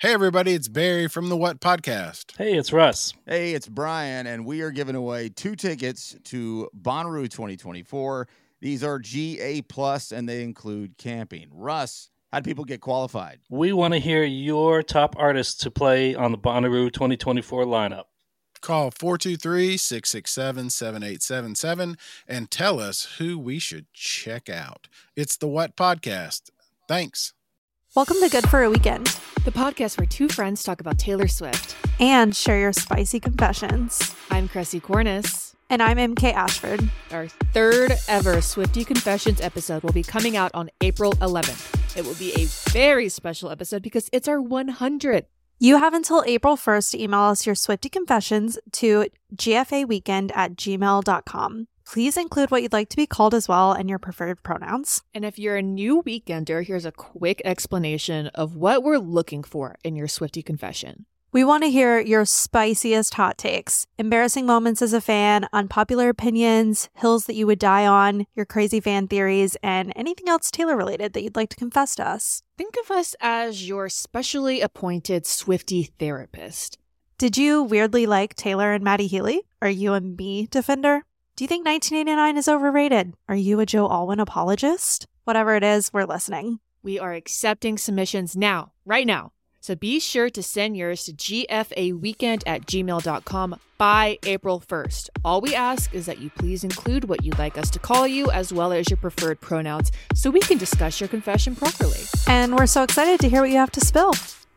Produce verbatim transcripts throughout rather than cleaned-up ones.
Hey, everybody, it's Barry from the What Podcast. Hey, it's Russ. Hey, it's Brian, and we are giving away two tickets to Bonnaroo twenty twenty-four. These are G A plus, and they include camping. Russ, how do people get qualified? We want to hear your top artists to play on the Bonnaroo twenty twenty-four lineup. Call four two three, six six seven, seven eight seven seven and tell us who we should check out. It's the What Podcast. Thanks. Welcome to Good for a Weekend, the podcast where two friends talk about Taylor Swift and share your spicy confessions. I'm Cressy Cornice. And I'm M K Ashford. Our third ever Swiftie Confessions episode will be coming out on April eleventh. It will be a very special episode because it's our one hundredth. You have until April first to email us your Swiftie confessions to g f a weekend at gmail dot com. Please include what you'd like to be called as well and your preferred pronouns. And if you're a new weekender, here's a quick explanation of what we're looking for in your Swiftie confession. We want to hear your spiciest hot takes, embarrassing moments as a fan, unpopular opinions, hills that you would die on, your crazy fan theories, and anything else Taylor related that you'd like to confess to us. Think of us as your specially appointed Swiftie therapist. Did you weirdly like Taylor and Maddie Healy? Are you a me defender? Do you think nineteen eighty-nine is overrated? Are you a Joe Alwyn apologist? Whatever it is, we're listening. We are accepting submissions now, right now. So be sure to send yours to g f a weekend at gmail dot com by April first. All we ask is that you please include what you'd like us to call you as well as your preferred pronouns so we can discuss your confession properly. And we're so excited to hear what you have to spill.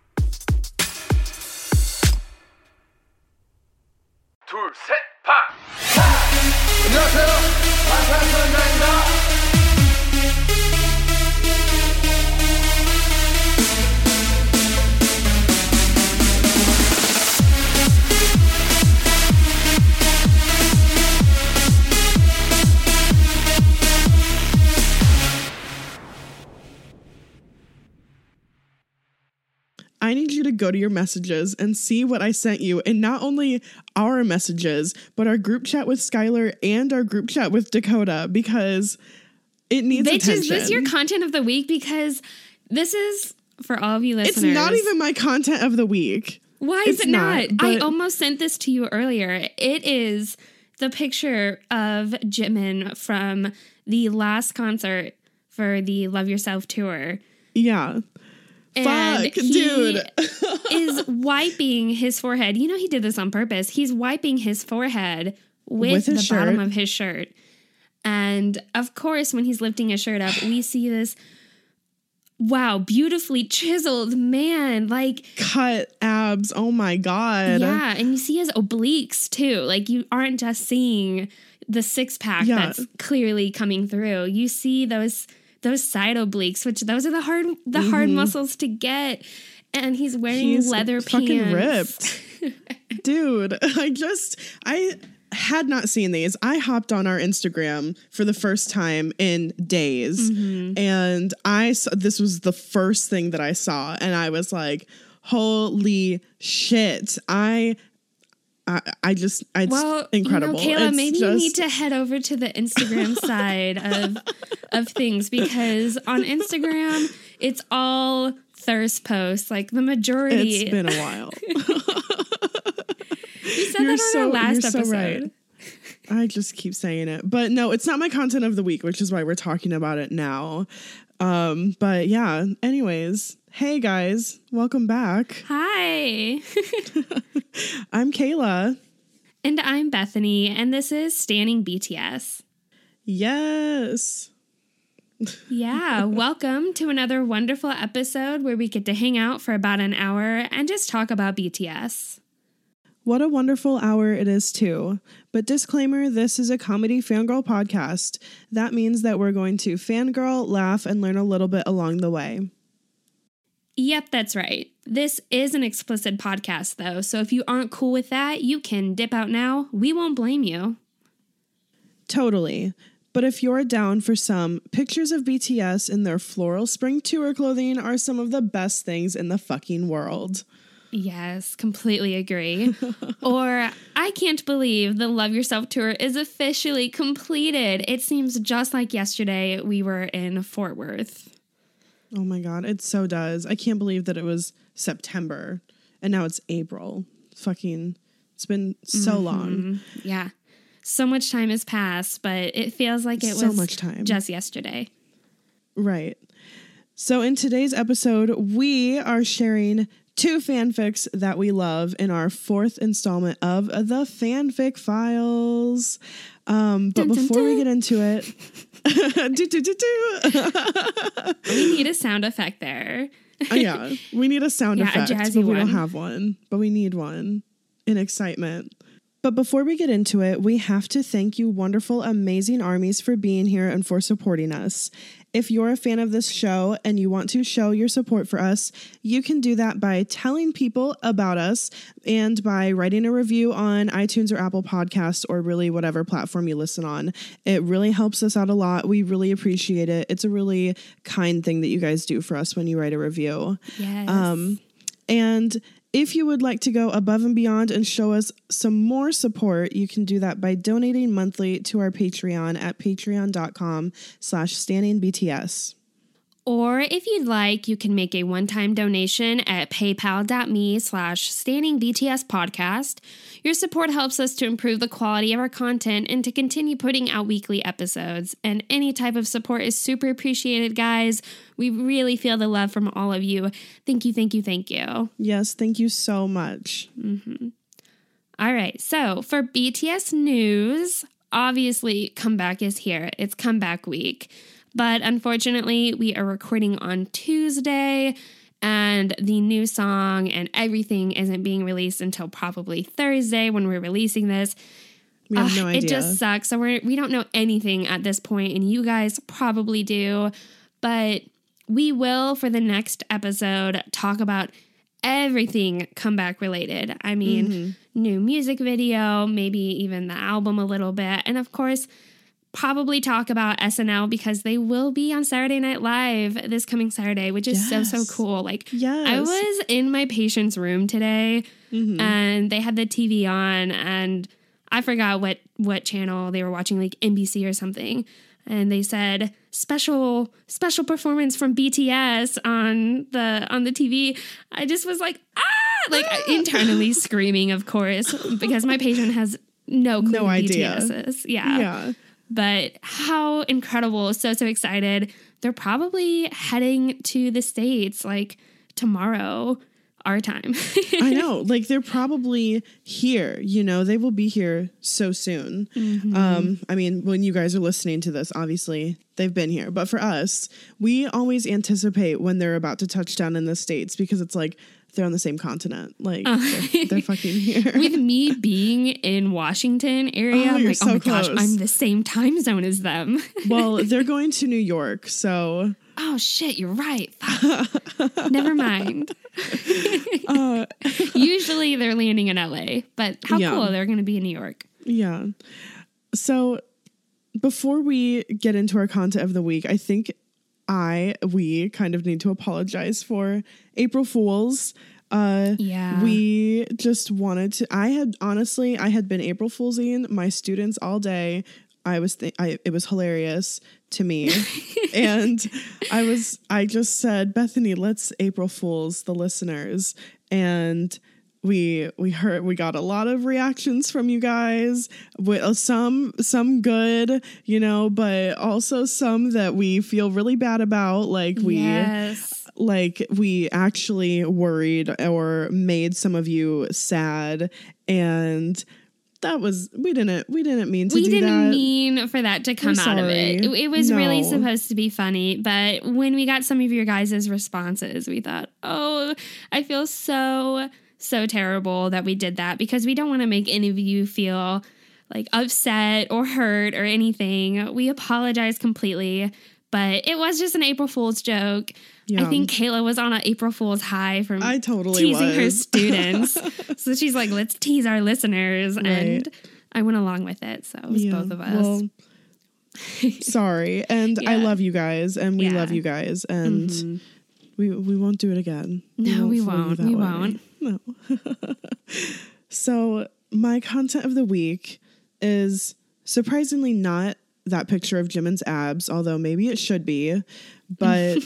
둘, 셋, 파! 안녕하세요. 마사선장입니다. I need you to go to your messages and see what I sent you. And not only our messages, but our group chat with Skylar and our group chat with Dakota, because it needs Bitch, attention. is this your content of the week? Because this is, for all of you listeners. It's not even my content of the week. Why is it's it not? not I almost sent this to you earlier. It is the picture of Jimin from the last concert for the Love Yourself tour. Yeah. And Fuck, he dude. is wiping his forehead. You know he did this on purpose. He's wiping his forehead with, With his the shirt. bottom of his shirt. And of course, when he's lifting his shirt up, we see this, wow, beautifully chiseled man. Like, Cut abs. Oh my God. yeah, and you see his obliques too. Like, you aren't just seeing the six pack Yeah. that's clearly coming through. You see those those side obliques, which those are the hard the mm-hmm. hard muscles to get. And he's wearing He's leather fucking pants. ripped. Dude, I just I had not seen these. I hopped on our Instagram for the first time in days, Mm-hmm. and I saw, this was the first thing that I saw, and I was like, "Holy shit!" I. I, I just, it's well, incredible. You know, Kayla, it's maybe just... you need to head over to the Instagram side of of things, because on Instagram, it's all thirst posts. Like the majority. It's been a while. You said You're that on so, our last you're so episode. Right. I just keep saying it. But no, it's not my content of the week, which is why we're talking about it now. Um, but yeah, anyways, hey guys, welcome back. Hi. I'm Kayla. And I'm Bethany, and this is Standing B T S. Yes. Yeah, welcome to another wonderful episode where we get to hang out for about an hour and just talk about B T S. What a wonderful hour it is, too. But disclaimer, this is a comedy fangirl podcast. That means that we're going to fangirl, laugh, and learn a little bit along the way. Yep, that's right. This is an explicit podcast, though, so if you aren't cool with that, you can dip out now. We won't blame you. Totally. But if you're down for some, pictures of B T S in their floral spring tour clothing are some of the best things in the fucking world. Yes, completely agree. Or, I can't believe the Love Yourself tour is officially completed. It seems just like yesterday we were in Fort Worth. Oh my God, it so does. I can't believe that it was September, and now it's April. Fucking, it's been so Mm-hmm. long. Yeah. So much time has passed, but it feels like it So was much time. just yesterday. Right. So in today's episode, we are sharing two fanfics that we love in our fourth installment of the Fanfic Files. Um, but Dun, dun, before we dun. get into it, do, do, do, do. We need a sound effect there. Uh, yeah, we need a sound Yeah, a effect, jazzy but we don't one. have one. But we need one in excitement. But before we get into it, we have to thank you, wonderful, amazing armies, for being here and for supporting us. If you're a fan of this show and you want to show your support for us, you can do that by telling people about us and by writing a review on iTunes or Apple Podcasts or really whatever platform you listen on. It really helps us out a lot. We really appreciate it. It's a really kind thing that you guys do for us when you write a review. Yes. Um, and if you would like to go above and beyond and show us some more support, you can do that by donating monthly to our Patreon at patreon.com slash standingbts. Or if you'd like, you can make a one-time donation at paypal.me slash standingbtspodcast. Your support helps us to improve the quality of our content and to continue putting out weekly episodes. And any type of support is super appreciated, guys. We really feel the love from all of you. Thank you, thank you, thank you. Yes, thank you so much. Mm-hmm. All right, so for B T S news, obviously comeback is here. It's comeback week. But unfortunately, we are recording on Tuesday, and the new song and everything isn't being released until probably Thursday when we're releasing this. We have Ugh, no idea. It just sucks. So we're, we don't know anything at this point, and you guys probably do. But we will, for the next episode, talk about everything comeback related. I mean, Mm-hmm. new music video, maybe even the album a little bit. And of course, probably talk about S N L because they will be on Saturday Night Live this coming Saturday, which is so, so Yes. cool. Like, Yes. I was in my patient's room today Mhm. and they had the T V on and I forgot what, what channel they were watching, like N B C or something. And they said special, special performance from B T S on the, on the T V. I just was like, ah, like internally screaming, of course, because my patient has no clue No who idea. B T S is. Yeah. Yeah. But how incredible. So, so excited. They're probably heading to the States like tomorrow, our time. I know. Like, they're probably here, you know, they will be here so soon. Mm-hmm. Um, I mean, when you guys are listening to this, obviously they've been here. But for us, we always anticipate when they're about to touch down in the States because it's like they're on the same continent. Like, Uh. they're, they're fucking here. With me being in Washington area, Oh, I'm you're like, so oh my gosh, close. I'm the same time zone as them. Well, they're going to New York, so Oh shit, you're right. Fuck. Never mind. uh, Usually they're landing in L A, but how Yeah. cool they're going to be in New York. yeah. So before we get into our content of the week, I think I, we kind of need to apologize for April Fools. Uh, Yeah. We just wanted to, I had, honestly, I had been April Foolsing my students all day. I was, th- I, it was hilarious to me. And I was, I just said, Bethany, let's April Fools the listeners. And we, we heard, we got a lot of reactions from you guys with some, some good, you know, but also some that we feel really bad about. Like we, Yes. like we actually worried or made some of you sad, and that was we didn't we didn't mean to We do didn't that. mean for that to come We're out of it. sorry. it. It was really No. supposed to be funny, but when we got some of your guys' responses, we thought, oh, I feel so, so terrible that we did that because we don't want to make any of you feel like upset or hurt or anything. We apologize completely, but it was just an April Fool's joke. Yeah. I think Kayla was on an April Fool's high from I totally teasing her was. students. So she's like, let's tease our listeners. Right. And I went along with it. So it was Yeah, both of us. well, sorry, and I Yeah. love you guys, and we Yeah. love you guys, and Mhm. we we won't do it again. No, we fool you won't. that We way. won't. No. So my content of the week is surprisingly not that picture of Jimin's abs, although maybe it should be. But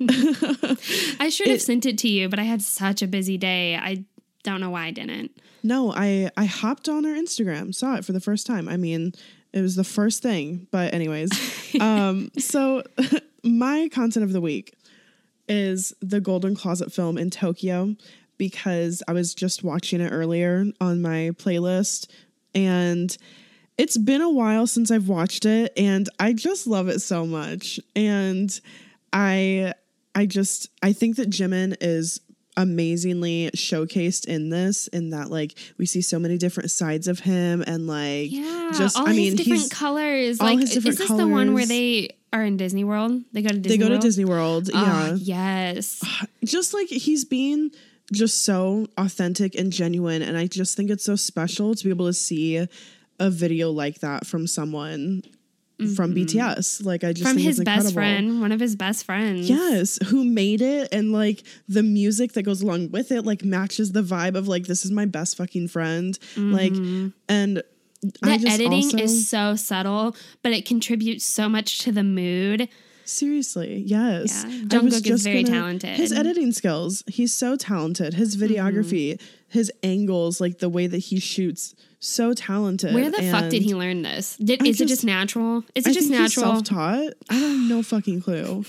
I should have it, sent it to you, but I had such a busy day. I don't know why I didn't. No, I, I hopped on her Instagram, saw it for the first time. I mean, it was the first thing. But anyways, um, so my content of the week is the Golden Closet film in Tokyo, because I was just watching it earlier on my playlist, and it's been a while since I've watched it, and I just love it so much. And I I just I think that Jimin is amazingly showcased in this, in that like we see so many different sides of him, and like yeah, just all I his mean different he's colors. all Like, his different is this colors. the one where they are in Disney World? They go to Disney they go World? to Disney World. Oh, Yeah, yes. just like he's being just so authentic and genuine, and I just think it's so special to be able to see a video like that from someone mm-hmm. from B T S. Like I just from think his it's best incredible. friend, one of his best friends. Yes, who made it, and like the music that goes along with it like matches the vibe of like this is my best fucking friend. Mm-hmm. Like, and the I just editing also, is so subtle, but it contributes so much to the mood. Seriously, yes. Yeah, I was Jungkook is just very gonna- talented. His editing skills, he's so talented. His videography, Mm-hmm. his angles, like the way that he shoots, so talented. Where the fuck did And he learn this? Did, I is it just- just natural? Is I it just think he's natural? self-taught. I have no fucking clue.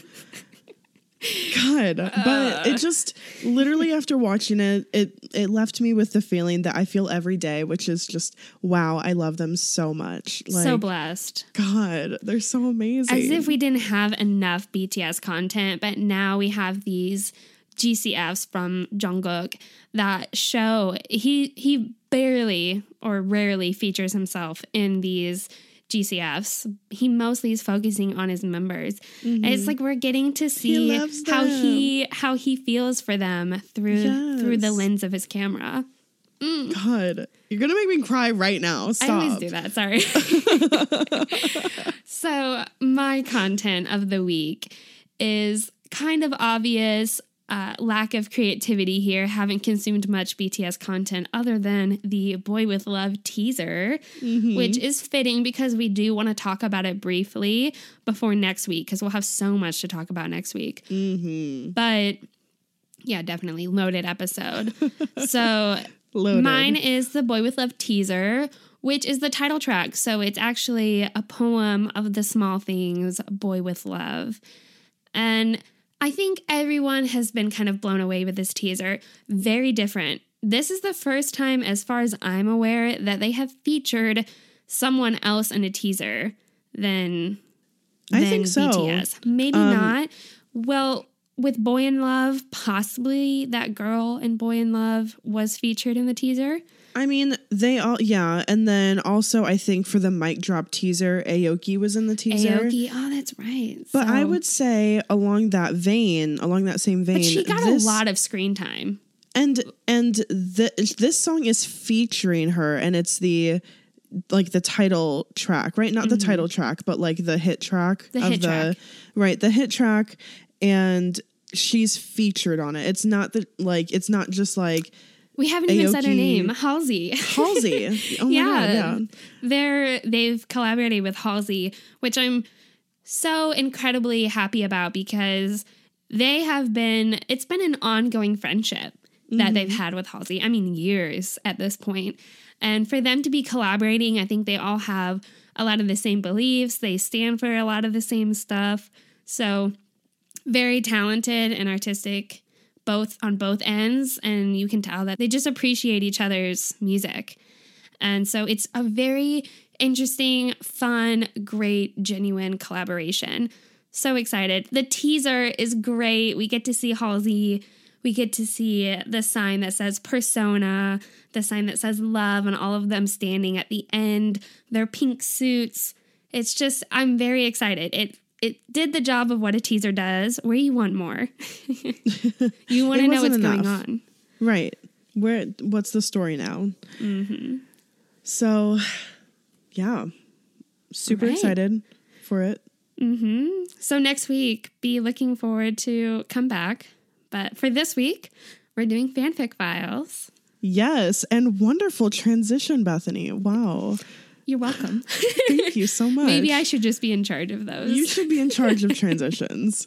God, but it just literally after watching it, it it left me with the feeling that I feel every day, which is just wow, I love them so much. Like, So blessed. God, they're so amazing. As if we didn't have enough B T S content, but now we have these G C Fs from Jungkook that show he he barely or rarely features himself in these G C Fs. He mostly is focusing on his members. Mm-hmm. And it's like we're getting to see loves how them. he how he feels for them through Yes. through the lens of his camera. God, you're gonna make me cry right now. Stop. I always do that. Sorry. So my content of the week is kind of obvious. Uh, lack of creativity here. Haven't consumed much B T S content other than the Boy With Love teaser, Mm-hmm. which is fitting because we do want to talk about it briefly before next week, because we'll have so much to talk about next week. Mm-hmm. But yeah, definitely loaded episode. So Loaded. mine is the Boy With Love teaser, which is the title track. So it's actually a poem of the small things, Boy With Love. And I think everyone has been kind of blown away with this teaser. Very different. This is the first time, as far as I'm aware, that they have featured someone else in a teaser than, I than think so. B T S. Maybe Um, not. Well, with Boy in Love, possibly that girl in Boy in Love was featured in the teaser. I mean, they all, yeah. And then also, I think for the mic drop teaser, Aoki was in the teaser. Aoki, oh, that's right. But I So- would say along that vein, along that same vein, but she got this, a lot of screen time. and and the, this song is featuring her, and it's the like the title track, right? Not the title track, but like the hit track The of hit the track. right, the hit track, and she's featured on it. It's not the like, it's not just like We haven't even said her Aoki- name, Halsey. Halsey. Oh my yeah, god, yeah. they're they've collaborated with Halsey, which I'm so incredibly happy about because they have been. It's been an ongoing friendship that Mm-hmm. they've had with Halsey. I mean, years at this point, and for them to be collaborating, I think they all have a lot of the same beliefs. They stand for a lot of the same stuff. So very talented and artistic. Both on both ends, and you can tell that they just appreciate each other's music. And so it's a very interesting, fun, great, genuine collaboration. So excited. The teaser is great. We get to see Halsey. We get to see the sign that says persona, the sign that says love, and all of them standing at the end, their pink suits. It's just, I'm very excited. It It did the job of what a teaser does, where you want more. You want to It know what's wasn't going enough. on. Right. Where what's the story now? Mm-hmm. So, yeah. Super Right. excited for it. Mm-hmm. So next week, be looking forward to come back. But for this week, we're doing fanfic files. Yes, and wonderful transition, Bethany. Wow. You're welcome. Thank you so much. Maybe I should just be in charge of those. You should be in charge of transitions.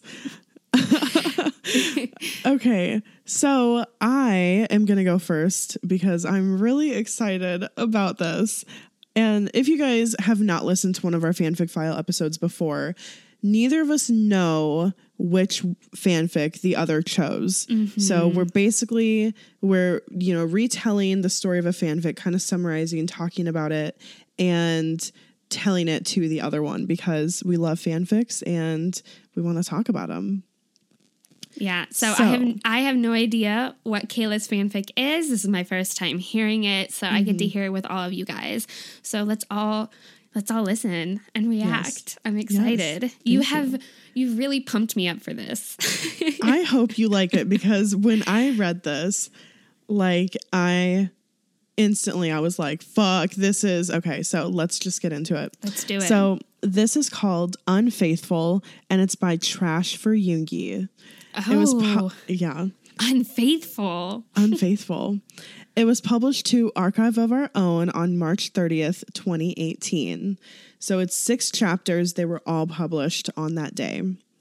Okay, so I am going to go first because I'm really excited about this. And if you guys have not listened to one of our fanfic file episodes before, neither of us know which fanfic the other chose. Mm-hmm. So we're basically, we're, you know, retelling the story of a fanfic, kind of summarizing, talking about it, and telling it to the other one because we love fanfics and we want to talk about them. Yeah, so, So- I have I have no idea what Kayla's fanfic is. This is my first time hearing it, so I get to hear it with all of you guys. So let's all let's all listen and react. Yes. I'm excited. Yes. You Thank have you. you've really pumped me up for this. I hope you like it because when I read this, like I instantly I was like, fuck, this is okay. So let's just get into it. Let's do it. So this is called Unfaithful and it's by Trash for Yoongi. oh, It was, pu- yeah, unfaithful. Unfaithful. It was published to Archive of Our Own on March thirtieth, twenty eighteen. So it's six chapters. They were all published on that day.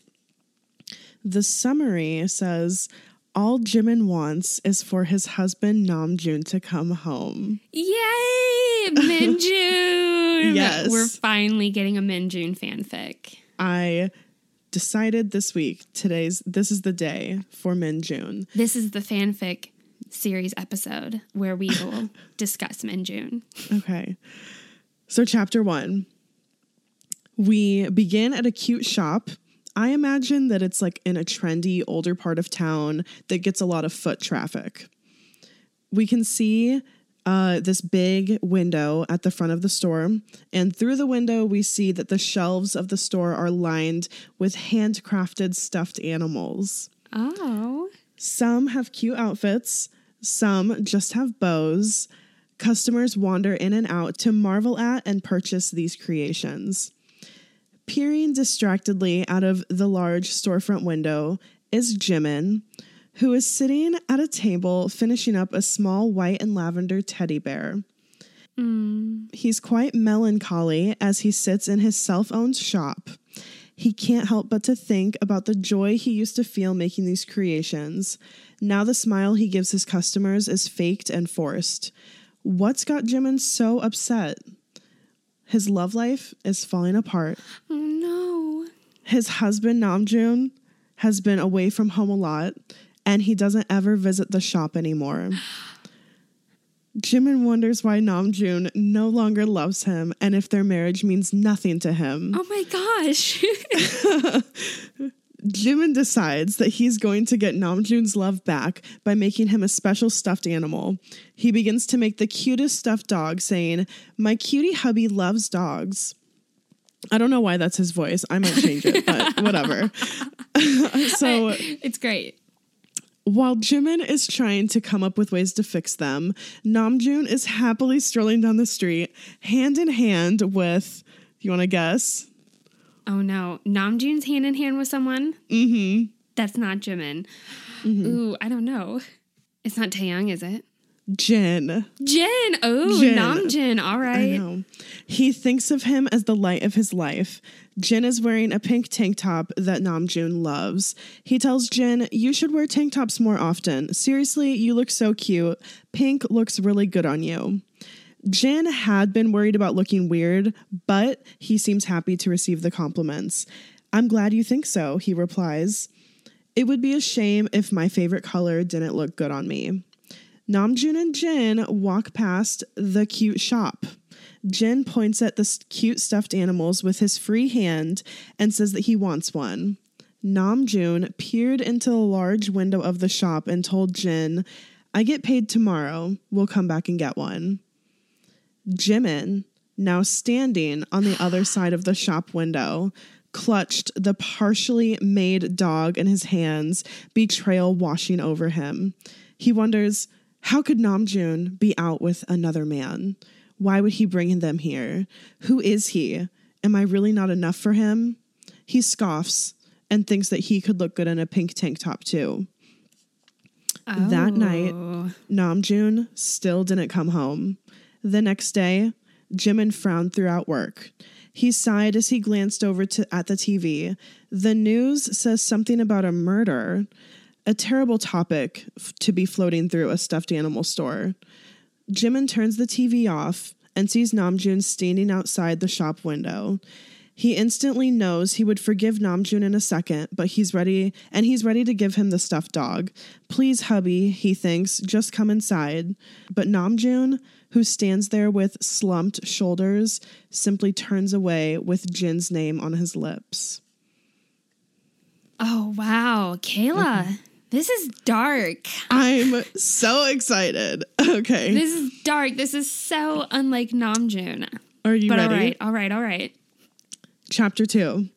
The summary says, all Jimin wants is for his husband Namjoon to come home. Yay, Minjun! Yes. We're finally getting a Minjun fanfic. I decided this week, today's, this is the day for Minjun. This is the fanfic series episode where we will discuss Minjun. Okay. So chapter one, we begin at a cute shop. I imagine that it's like in a trendy older part of town that gets a lot of foot traffic. We can see uh, this big window at the front of the store. And through the window, we see that the shelves of the store are lined with handcrafted stuffed animals. Oh. Some have cute outfits. Some just have bows. Customers wander in and out to marvel at and purchase these creations. Peering distractedly out of the large storefront window is Jimin, who is sitting at a table finishing up a small white and lavender teddy bear. Mm. He's quite melancholy as he sits in his self-owned shop. He can't help but to think about the joy he used to feel making these creations. Now the smile he gives his customers is faked and forced. What's got Jimin so upset? His love life is falling apart. Oh, no. His husband, Namjoon, has been away from home a lot, and he doesn't ever visit the shop anymore. Jimin wonders why Namjoon no longer loves him and if their marriage means nothing to him. Oh, my gosh. Jimin decides that he's going to get Namjoon's love back by making him a special stuffed animal. He begins to make the cutest stuffed dog, saying, "My cutie hubby loves dogs." I don't know why that's his voice. I might change it, but whatever. So It's great. while Jimin is trying to come up with ways to fix them, Namjoon is happily strolling down the street, hand in hand with, you want to guess? Oh, no. Namjoon's hand in hand with someone? Mm-hmm. That's not Jimin. Mm-hmm. Ooh, I don't know. It's not Taeyang, is it? Jin. Jin. Oh, Jin. Namjoon. All I right. know. He thinks of him as the light of his life. Jin is wearing a pink tank top that Namjoon loves. He tells Jin, "You should wear tank tops more often. Seriously, you look so cute. Pink looks really good on you." Jin had been worried about looking weird, but he seems happy to receive the compliments. "I'm glad you think so," he replies. "It would be a shame if my favorite color didn't look good on me." Namjoon and Jin walk past the cute shop. Jin points at the cute stuffed animals with his free hand and says that he wants one. Namjoon peered into the large window of the shop and told Jin, "I get paid tomorrow. We'll come back and get one." Jimin, now standing on the other side of the shop window, clutched the partially made dog in his hands, betrayal washing over him. He wonders, how could Namjoon be out with another man? Why would he bring them here? Who is he? Am I really not enough for him? He scoffs and thinks that he could look good in a pink tank top too. Oh. That night, Namjoon still didn't come home. The next day, Jimin frowned throughout work. He sighed as he glanced over to at the T V. The news says something about a murder, a terrible topic f- to be floating through a stuffed animal store. Jimin turns the T V off and sees Namjoon standing outside the shop window. He instantly knows he would forgive Namjoon in a second, but he's ready, and he's ready to give him the stuffed dog. Please, hubby, he thinks, just come inside. But Namjoon, who stands there with slumped shoulders, simply turns away with Jin's name on his lips. Oh, wow. Kayla, mm-hmm. This is dark. I'm so excited. Okay. This is dark. This is so unlike Namjoon. Are you but ready? All right, all right, all right. Chapter two.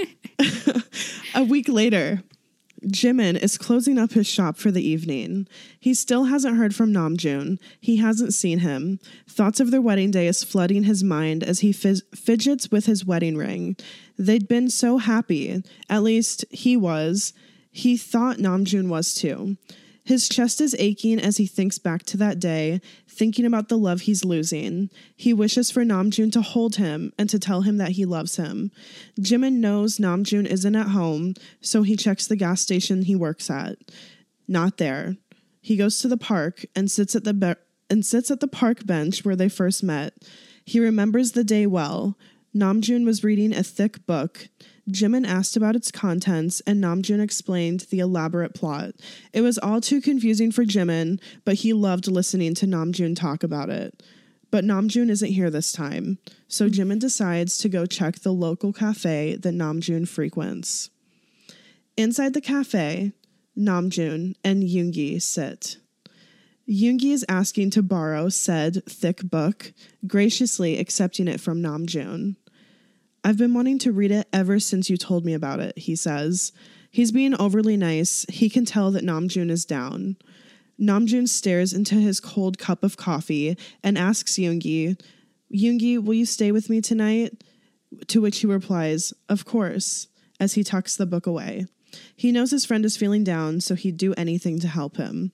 A week later, Jimin is closing up his shop for the evening. He still hasn't heard from Namjoon. He hasn't seen him. Thoughts of their wedding day is flooding his mind as he fizz- fidgets with his wedding ring. They'd been so happy. At least he was. He thought Namjoon was too. His chest is aching as he thinks back to that day, thinking about the love he's losing. He wishes for Namjoon to hold him and to tell him that he loves him. Jimin knows Namjoon isn't at home, so he checks the gas station he works at. Not there. He goes to the park and sits at the be- and sits at the park bench where they first met. He remembers the day well. Namjoon was reading a thick book. Jimin asked about its contents, and Namjoon explained the elaborate plot. It was all too confusing for Jimin, but he loved listening to Namjoon talk about it. But Namjoon isn't here this time, so Jimin decides to go check the local cafe that Namjoon frequents. Inside the cafe, Namjoon and Yoongi sit. Yoongi is asking to borrow said thick book, graciously accepting it from Namjoon. I've been wanting to read it ever since you told me about it, he says. He's being overly nice. He can tell that Namjoon is down. Namjoon stares into his cold cup of coffee and asks Yoongi, Yoongi, will you stay with me tonight? To which he replies, of course, as he tucks the book away. He knows his friend is feeling down, so he'd do anything to help him.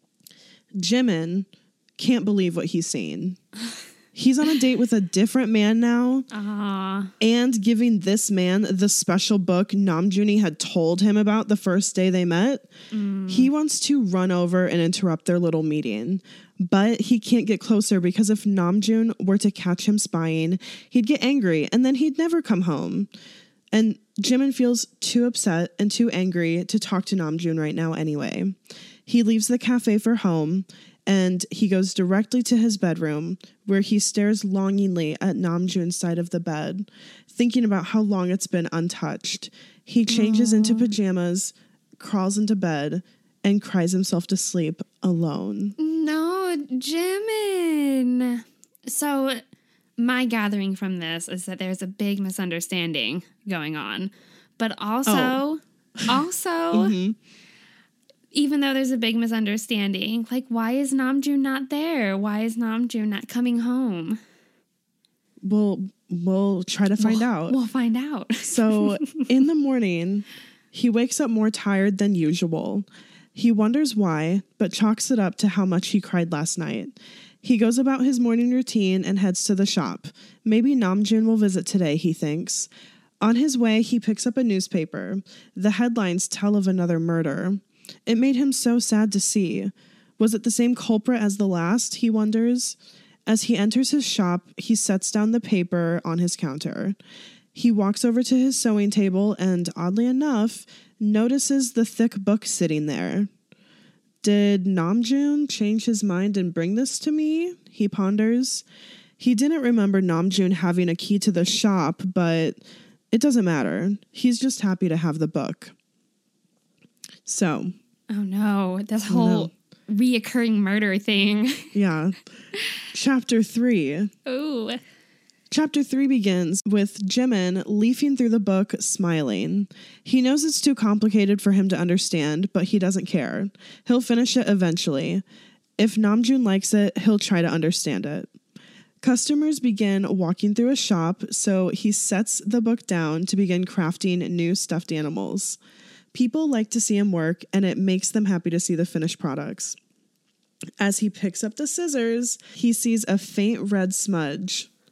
Jimin can't believe what he's seen. He's on a date with a different man now. Aww. And giving this man the special book Namjoon had told him about the first day they met. Mm. He wants to run over and interrupt their little meeting. But he can't get closer because if Namjoon were to catch him spying, he'd get angry and then he'd never come home. And Jimin feels too upset and too angry to talk to Namjoon right now anyway. He leaves the cafe for home, and he goes directly to his bedroom, where he stares longingly at Namjoon's side of the bed, thinking about how long it's been untouched. He changes Aww. into pajamas, crawls into bed, and cries himself to sleep alone. No, Jimin. So my gathering from this is that there's a big misunderstanding going on. But also, oh. also... mm-hmm. Even though there's a big misunderstanding, like, why is Namjoon not there? Why is Namjoon not coming home? We'll, we'll try to find we'll, out. We'll find out. So, in the morning, he wakes up more tired than usual. He wonders why, but chalks it up to how much he cried last night. He goes about his morning routine and heads to the shop. Maybe Namjoon will visit today, he thinks. On his way, he picks up a newspaper. The headlines tell of another murder. It made him so sad to see. Was it the same culprit as the last, he wonders? As he enters his shop, he sets down the paper on his counter. He walks over to his sewing table and, oddly enough, notices the thick book sitting there. Did Namjoon change his mind and bring this to me? He ponders. He didn't remember Namjoon having a key to the shop, but it doesn't matter. He's just happy to have the book. So. Oh no, this whole no. reoccurring murder thing. Yeah. Chapter three. Ooh. Chapter three begins with Jimin leafing through the book, smiling. He knows it's too complicated for him to understand, but he doesn't care. He'll finish it eventually. If Namjoon likes it, he'll try to understand it. Customers begin walking through a shop, so he sets the book down to begin crafting new stuffed animals. People like to see him work, and it makes them happy to see the finished products. As he picks up the scissors, he sees a faint red smudge.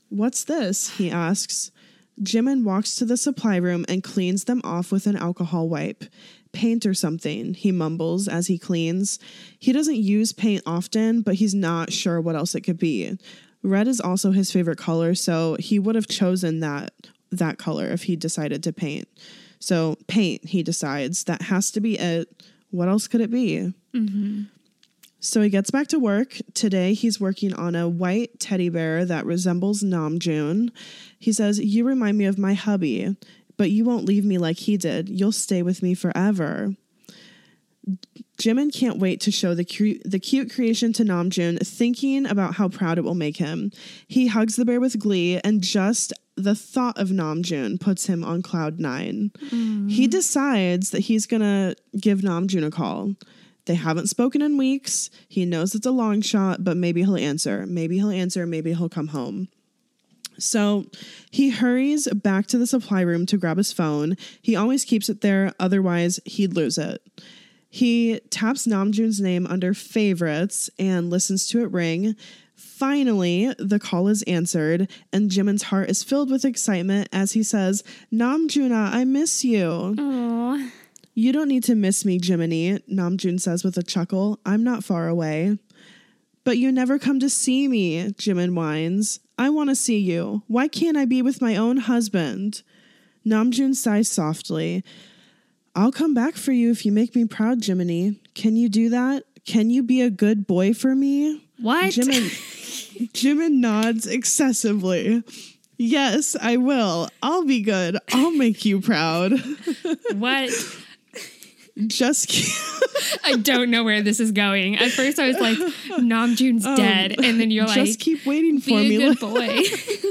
"What's this?" he asks. Jimin walks to the supply room and cleans them off with an alcohol wipe. "Paint or something," he mumbles as he cleans. He doesn't use paint often, but he's not sure what else it could be. Red is also his favorite color, so he would have chosen that that color if he decided to paint. So paint, he decides. That has to be it. What else could it be? Mm-hmm. So he gets back to work. Today he's working on a white teddy bear that resembles Namjoon. He says, "You remind me of my hubby, but you won't leave me like he did. You'll stay with me forever." Jimin can't wait to show the cu- the cute creation to Namjoon, thinking about how proud it will make him. He hugs the bear with glee, and just the thought of Namjoon puts him on cloud nine. Mm. He decides that he's going to give Namjoon a call. They haven't spoken in weeks. He knows it's a long shot, but maybe he'll answer. Maybe he'll answer. Maybe he'll come home. So he hurries back to the supply room to grab his phone. He always keeps it there. Otherwise, he'd lose it. He taps Namjoon's name under favorites and listens to it ring. Finally, the call is answered, and Jimin's heart is filled with excitement as he says, "Namjoona, I miss you." Aww. "You don't need to miss me, Jiminy," Namjoon says with a chuckle. "I'm not far away." "But you never come to see me," Jimin whines. "I want to see you. Why can't I be with my own husband?" Namjoon sighs softly. "I'll come back for you if you make me proud, Jiminy. Can you do that? Can you be a good boy for me?" What? Jimin, Jimin nods excessively. "Yes, I will. I'll be good. I'll make you proud." What? Just keep I don't know where this is going. At first I was like, Namjoon's um, dead. And then you're just like, just keep waiting for be me. a good boy.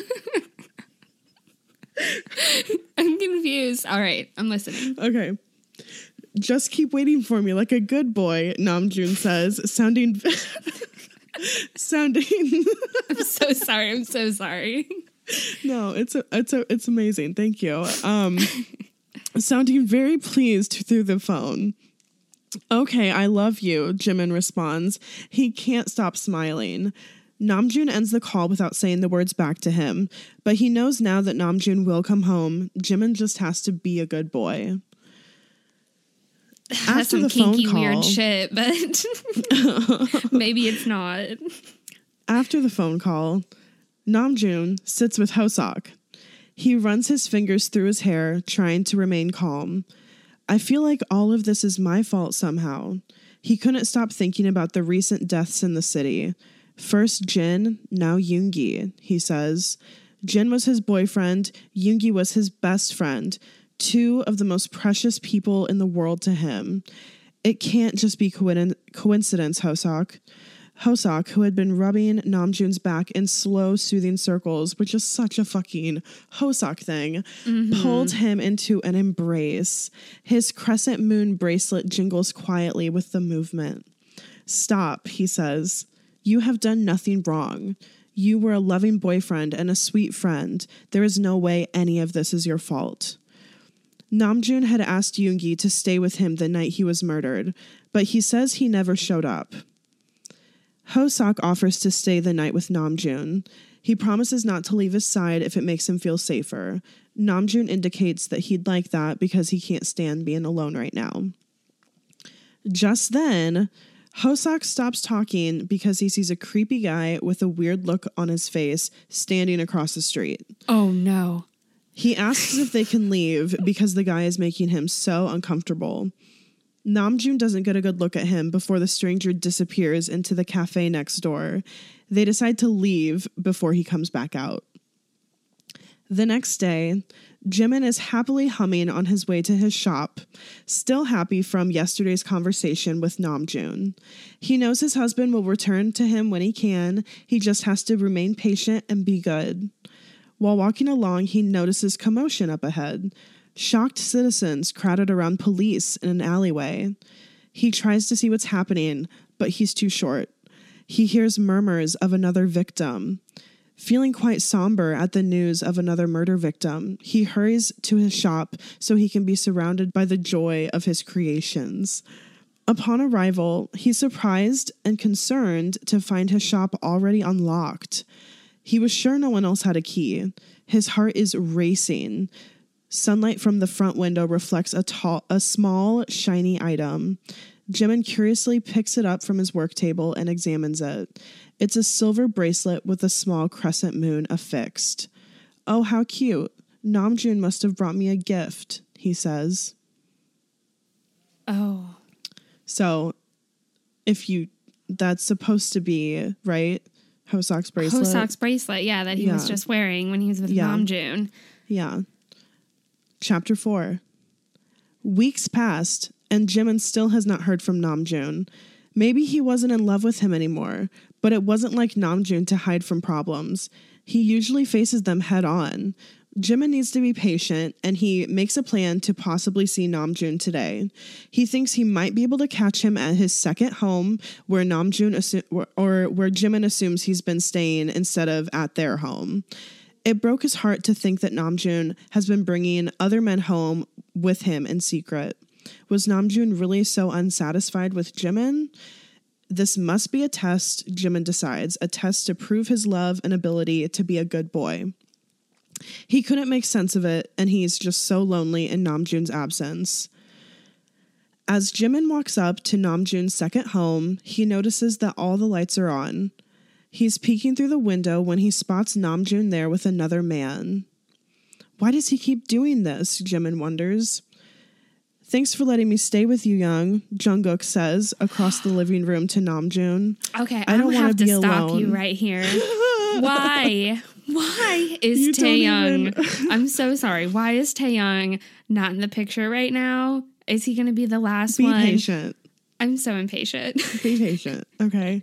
I'm confused. All right, I'm listening. Okay. "Just keep waiting for me like a good boy," Namjoon says, sounding... sounding... I'm so sorry. I'm so sorry. No, it's a, it's a, it's amazing. Thank you. Um... Sounding very pleased through the phone. "Okay, I love you," Jimin responds. He can't stop smiling. Namjoon ends the call without saying the words back to him, but he knows now that Namjoon will come home. Jimin just has to be a good boy. That's After some the kinky, phone call, weird shit, but maybe it's not. After the phone call, Namjoon sits with Hoseok. He runs his fingers through his hair, trying to remain calm. "I feel like all of this is my fault somehow." He couldn't stop thinking about the recent deaths in the city. First Jin, now Yoongi, he says. Jin was his boyfriend, Yoongi was his best friend, two of the most precious people in the world to him. It can't just be co- coincidence, Hoseok. Hoseok, who had been rubbing Namjoon's back in slow, soothing circles, which is such a fucking Hoseok thing, mm-hmm. pulled him into an embrace. His crescent moon bracelet jingles quietly with the movement. "Stop," he says. "You have done nothing wrong. You were a loving boyfriend and a sweet friend. There is no way any of this is your fault." Namjoon had asked Yoongi to stay with him the night he was murdered, but he says he never showed up. Hoseok offers to stay the night with Namjoon. He promises not to leave his side if it makes him feel safer. Namjoon indicates that he'd like that because he can't stand being alone right now. Just then, Hoseok stops talking because he sees a creepy guy with a weird look on his face standing across the street. Oh, no. He asks if they can leave because the guy is making him so uncomfortable. Namjoon doesn't get a good look at him before the stranger disappears into the cafe next door. They decide to leave before he comes back out. The next day, Jimin is happily humming on his way to his shop, still happy from yesterday's conversation with Namjoon. He knows his husband will return to him when he can. He just has to remain patient and be good. While walking along, he notices commotion up ahead. Shocked citizens crowded around police in an alleyway. He tries to see what's happening, but he's too short. He hears murmurs of another victim. Feeling quite somber at the news of another murder victim, he hurries to his shop so he can be surrounded by the joy of his creations. Upon arrival, he's surprised and concerned to find his shop already unlocked. He was sure no one else had a key. His heart is racing. Sunlight from the front window reflects a tall, a small, shiny item. Jimin curiously picks it up from his work table and examines it. It's a silver bracelet with a small crescent moon affixed. Oh, how cute. Namjoon must have brought me a gift, he says. Oh. So, if you, that's supposed to be, right? Hoseok's bracelet. Hoseok's bracelet, yeah, that he Yeah. was just wearing when he was with Yeah. Namjoon. Yeah. Chapter four. Weeks passed, and Jimin still has not heard from Namjoon. Maybe he wasn't in love with him anymore, but it wasn't like Namjoon to hide from problems. He usually faces them head on. Jimin needs to be patient, and he makes a plan to possibly see Namjoon today. He thinks he might be able to catch him at his second home, where Namjoon assu- or where Jimin assumes he's been staying instead of at their home. It broke his heart to think that Namjoon has been bringing other men home with him in secret. Was Namjoon really so unsatisfied with Jimin? This must be a test, Jimin decides, a test to prove his love and ability to be a good boy. He couldn't make sense of it, and he's just so lonely in Namjoon's absence. As Jimin walks up to Namjoon's second home, he notices that all the lights are on. He's peeking through the window when he spots Namjoon there with another man. Why does he keep doing this? Jimin wonders. Thanks for letting me stay with you, Young, Jungkook says across the living room to Namjoon. Okay, I I don't don't wanna have to be stop alone. you right here. Why? Why is You don't Taeyong? even- I'm so sorry. Why is Taeyong not in the picture right now? Is he going to be the last Be one? patient. I'm so impatient. Be patient. Okay.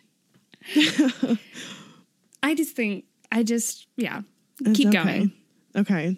I just think, I just, yeah. It's Keep okay. going. Okay.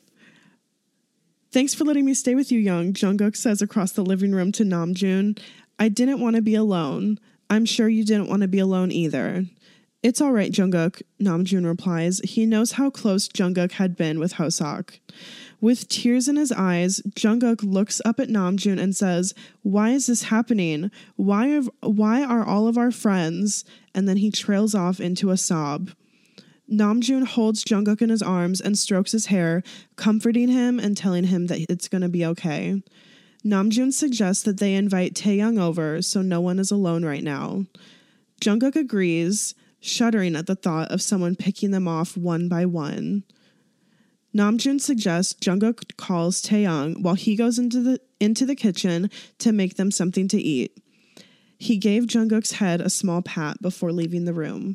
Thanks for letting me stay with you, Young, Jungkook says across the living room to Namjoon. I didn't want to be alone. I'm sure you didn't want to be alone either. It's all right, Jungkook, Namjoon replies. He knows how close Jungkook had been with Hoseok. With tears in his eyes, Jungkook looks up at Namjoon and says, why is this happening? Why are, why are all of our friends? And then he trails off into a sob. Namjoon holds Jungkook in his arms and strokes his hair, comforting him and telling him that it's going to be okay. Namjoon suggests that they invite Taeyong over so no one is alone right now. Jungkook agrees, shuddering at the thought of someone picking them off one by one. Namjoon suggests Jungkook calls Taeyong while he goes into the into the kitchen to make them something to eat. He gave Jungkook's head a small pat before leaving the room.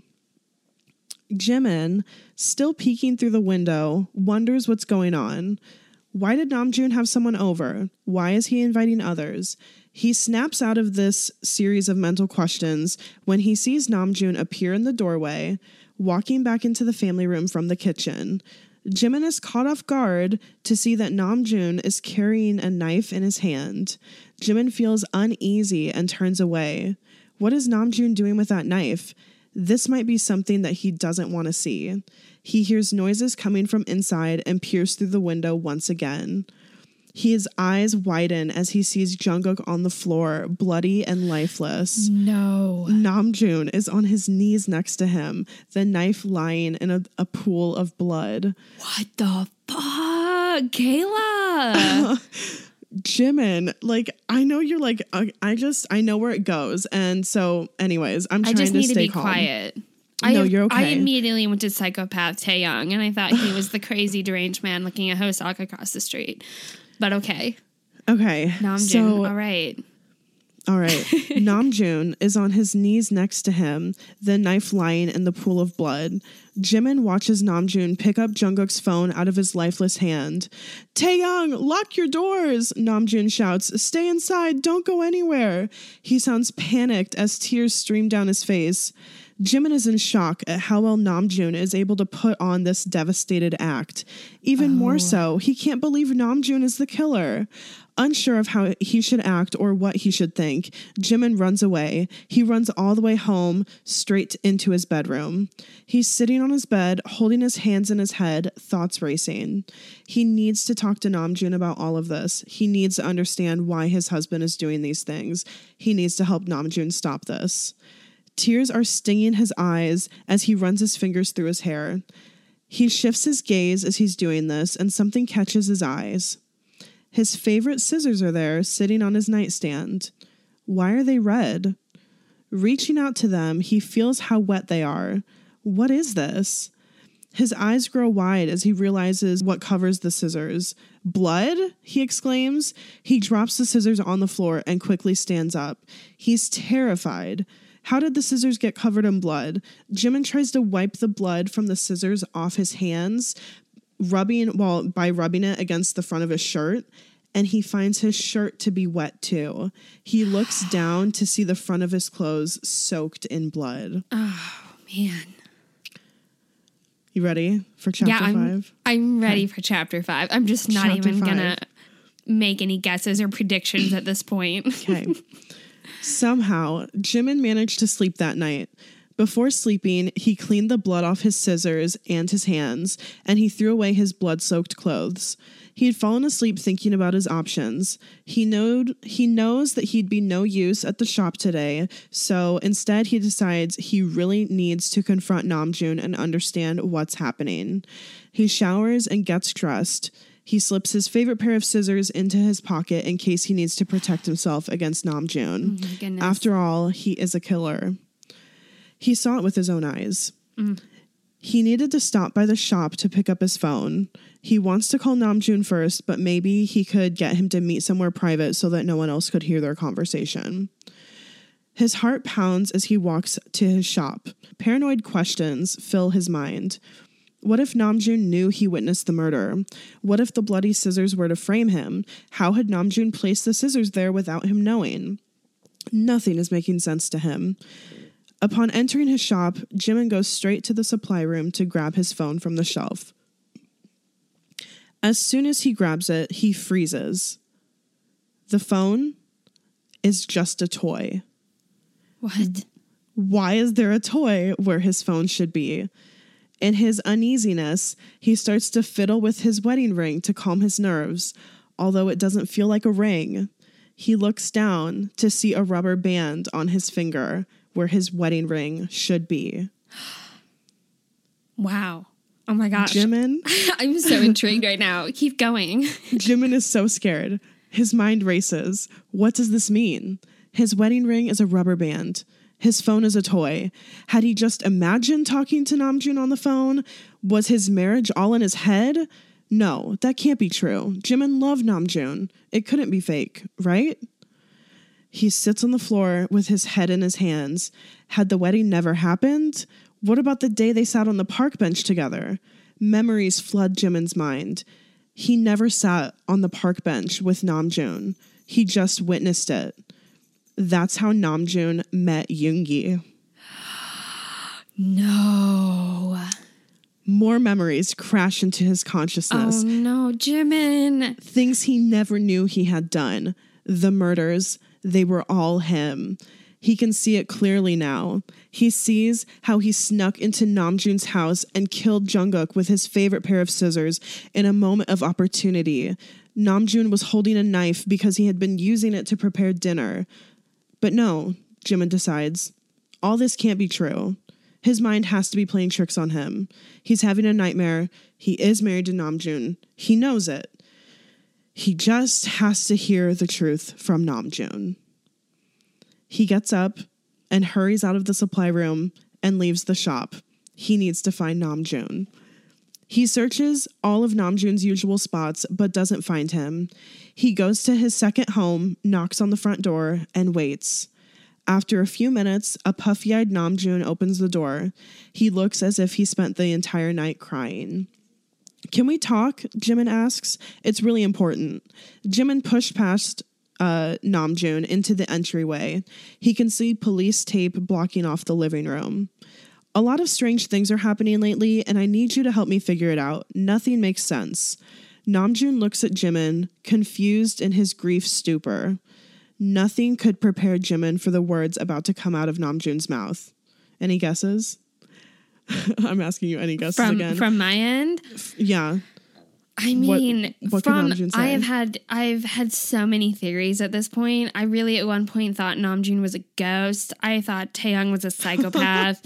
Jimin, still peeking through the window, wonders what's going on. Why did Namjoon have someone over? Why is he inviting others? He snaps out of this series of mental questions when he sees Namjoon appear in the doorway, walking back into the family room from the kitchen. Jimin is caught off guard to see that Namjoon is carrying a knife in his hand. Jimin feels uneasy and turns away. What is Namjoon doing with that knife? This might be something that he doesn't want to see. He hears noises coming from inside and peers through the window once again. His eyes widen as he sees Jungkook on the floor, bloody and lifeless. No. Namjoon is on his knees next to him, the knife lying in a, a pool of blood. What the fuck? Kayla! Jimin, like, I know you're like, uh, I just, I know where it goes. And so, anyways, I'm I trying just to need to stay be calm. quiet. No, I, you're okay. I immediately went to psychopath Taeyong, and I thought he was the crazy deranged man looking at Hoseok across the street. But okay. Okay. Namjoon, So, all right. all right. Namjoon is on his knees next to him, the knife lying in the pool of blood. Jimin watches Namjoon pick up Jungkook's phone out of his lifeless hand. Taeyong, lock your doors, Namjoon shouts. Stay inside, don't go anywhere. He sounds panicked as tears stream down his face. Jimin is in shock at how well Namjoon is able to put on this devastated act. Even Oh. more so, he can't believe Namjoon is the killer. Unsure of how he should act or what he should think, Jimin runs away. He runs all the way home, straight into his bedroom. He's sitting on his bed, holding his hands in his head, thoughts racing. He needs to talk to Namjoon about all of this. He needs to understand why his husband is doing these things. He needs to help Namjoon stop this. Tears are stinging his eyes as he runs his fingers through his hair. He shifts his gaze as he's doing this, and something catches his eyes. His favorite scissors are there, sitting on his nightstand. Why are they red? Reaching out to them, he feels how wet they are. What is this? His eyes grow wide as he realizes what covers the scissors. Blood? He exclaims. He drops the scissors on the floor and quickly stands up. He's terrified. How did the scissors get covered in blood? Jimin tries to wipe the blood from the scissors off his hands, rubbing well by rubbing it against the front of his shirt, and he finds his shirt to be wet too. He looks down to see the front of his clothes soaked in blood. Oh, man. You ready for chapter yeah, I'm, five? I'm ready Okay. for chapter five. I'm just not Chapter even five. going to make any guesses or predictions at this point. Okay. Somehow, Jimin managed to sleep that night. Before sleeping, he cleaned the blood off his scissors and his hands, and he threw away his blood-soaked clothes. He had fallen asleep thinking about his options. He knowed he knows that he'd be no use at the shop today, so instead he decides he really needs to confront Namjoon and understand what's happening. He showers and gets dressed. He slips his favorite pair of scissors into his pocket in case he needs to protect himself against Namjoon. Oh my goodness. After all, he is a killer. He saw it with his own eyes. Mm. He needed to stop by the shop to pick up his phone. He wants to call Namjoon first, but maybe he could get him to meet somewhere private so that no one else could hear their conversation. His heart pounds as he walks to his shop. Paranoid questions fill his mind. What if Namjoon knew he witnessed the murder? What if the bloody scissors were to frame him? How had Namjoon placed the scissors there without him knowing? Nothing is making sense to him. Upon entering his shop, Jimin goes straight to the supply room to grab his phone from the shelf. As soon as he grabs it, he freezes. The phone is just a toy. What? Why is there a toy where his phone should be? In his uneasiness, he starts to fiddle with his wedding ring to calm his nerves, although it doesn't feel like a ring. He looks down to see a rubber band on his finger where his wedding ring should be. Wow. Oh my gosh. Jimin, I'm so intrigued right now. Keep going. Jimin is so scared. His mind races. What does this mean? His wedding ring is a rubber band. His phone is a toy. Had he just imagined talking to Namjoon on the phone? Was his marriage all in his head? No, that can't be true. Jimin loved Namjoon. It couldn't be fake, right? He sits on the floor with his head in his hands. Had the wedding never happened? What about the day they sat on the park bench together? Memories flood Jimin's mind. He never sat on the park bench with Namjoon. He just witnessed it. That's how Namjoon met Yoongi. No. More memories crash into his consciousness. Oh no, Jimin. Things he never knew he had done. The murders, they were all him. He can see it clearly now. He sees how he snuck into Namjoon's house and killed Jungkook with his favorite pair of scissors in a moment of opportunity. Namjoon was holding a knife because he had been using it to prepare dinner. But no, Jimin decides, all this can't be true. His mind has to be playing tricks on him. He's having a nightmare. He is married to Namjoon. He knows it. He just has to hear the truth from Namjoon. He gets up and hurries out of the supply room and leaves the shop. He needs to find Namjoon. He searches all of Namjoon's usual spots, but doesn't find him. He goes to his second home, knocks on the front door, and waits. After a few minutes, a puffy-eyed Namjoon opens the door. He looks as if he spent the entire night crying. Can we talk? Jimin asks. It's really important. Jimin pushed past uh, Namjoon into the entryway. He can see police tape blocking off the living room. A lot of strange things are happening lately, and I need you to help me figure it out. Nothing makes sense. Namjoon looks at Jimin, confused in his grief stupor. Nothing could prepare Jimin for the words about to come out of Namjoon's mouth. Any guesses? I'm asking you any guesses From again. from my end? Yeah. I mean, what, what from could Namjoon say? I have had I've had so many theories at this point. I really at one point thought Namjoon was a ghost. I thought Taehyung was a psychopath.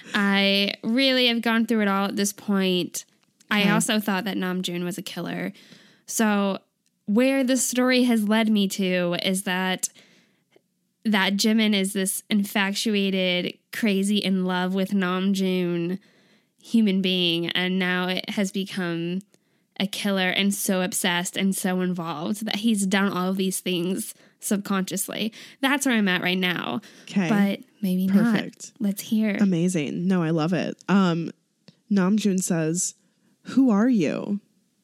I really have gone through it all at this point. Okay. I also thought that Namjoon was a killer. So where the story has led me to is that that Jimin is this infatuated, crazy in love with Namjoon human being, and now it has become a killer and so obsessed and so involved that he's done all of these things subconsciously. That's where I'm at right now. Okay. But maybe Perfect. not. Let's hear. Amazing. No, I love it. Um, Namjoon says, "Who are you?"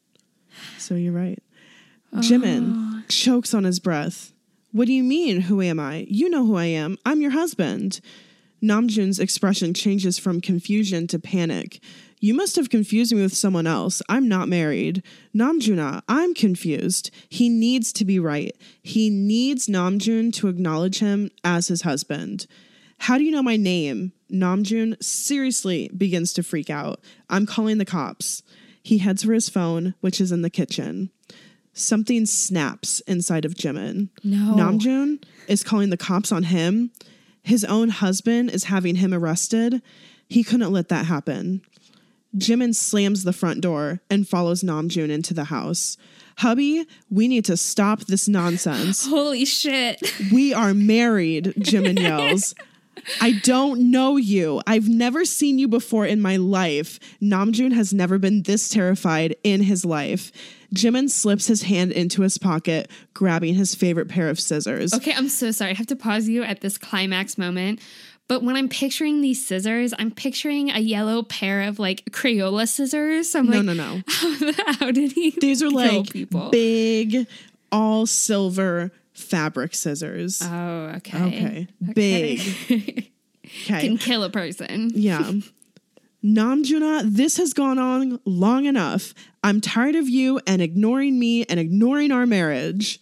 So you're right. Oh. Jimin chokes on his breath. "What do you mean, who am I? You know who I am. I'm your husband." Namjoon's expression changes from confusion to panic. "You must have confused me with someone else. I'm not married." "Namjoon, I'm confused." He needs to be right. He needs Namjoon to acknowledge him as his husband. "How do you know my name?" Namjoon seriously begins to freak out. "I'm calling the cops." He heads for his phone, which is in the kitchen. Something snaps inside of Jimin. No. Namjoon is calling the cops on him. His own husband is having him arrested. He couldn't let that happen. Jimin slams the front door and follows Namjoon into the house. "Hubby, we need to stop this nonsense." Holy shit. "We are married," Jimin yells. "I don't know you. I've never seen you before in my life." Namjoon has never been this terrified in his life. Jimin slips his hand into his pocket, grabbing his favorite pair of scissors. Okay, I'm so sorry. I have to pause you at this climax moment. But when I'm picturing these scissors, I'm picturing a yellow pair of like Crayola scissors. So I'm no, like, no, no. How, how did he These are kill like people? Big, all silver fabric scissors. Oh, okay. Okay. okay. Big. Okay. Can kill a person. Yeah. "Namjoon, this has gone on long enough. I'm tired of you and ignoring me and ignoring our marriage."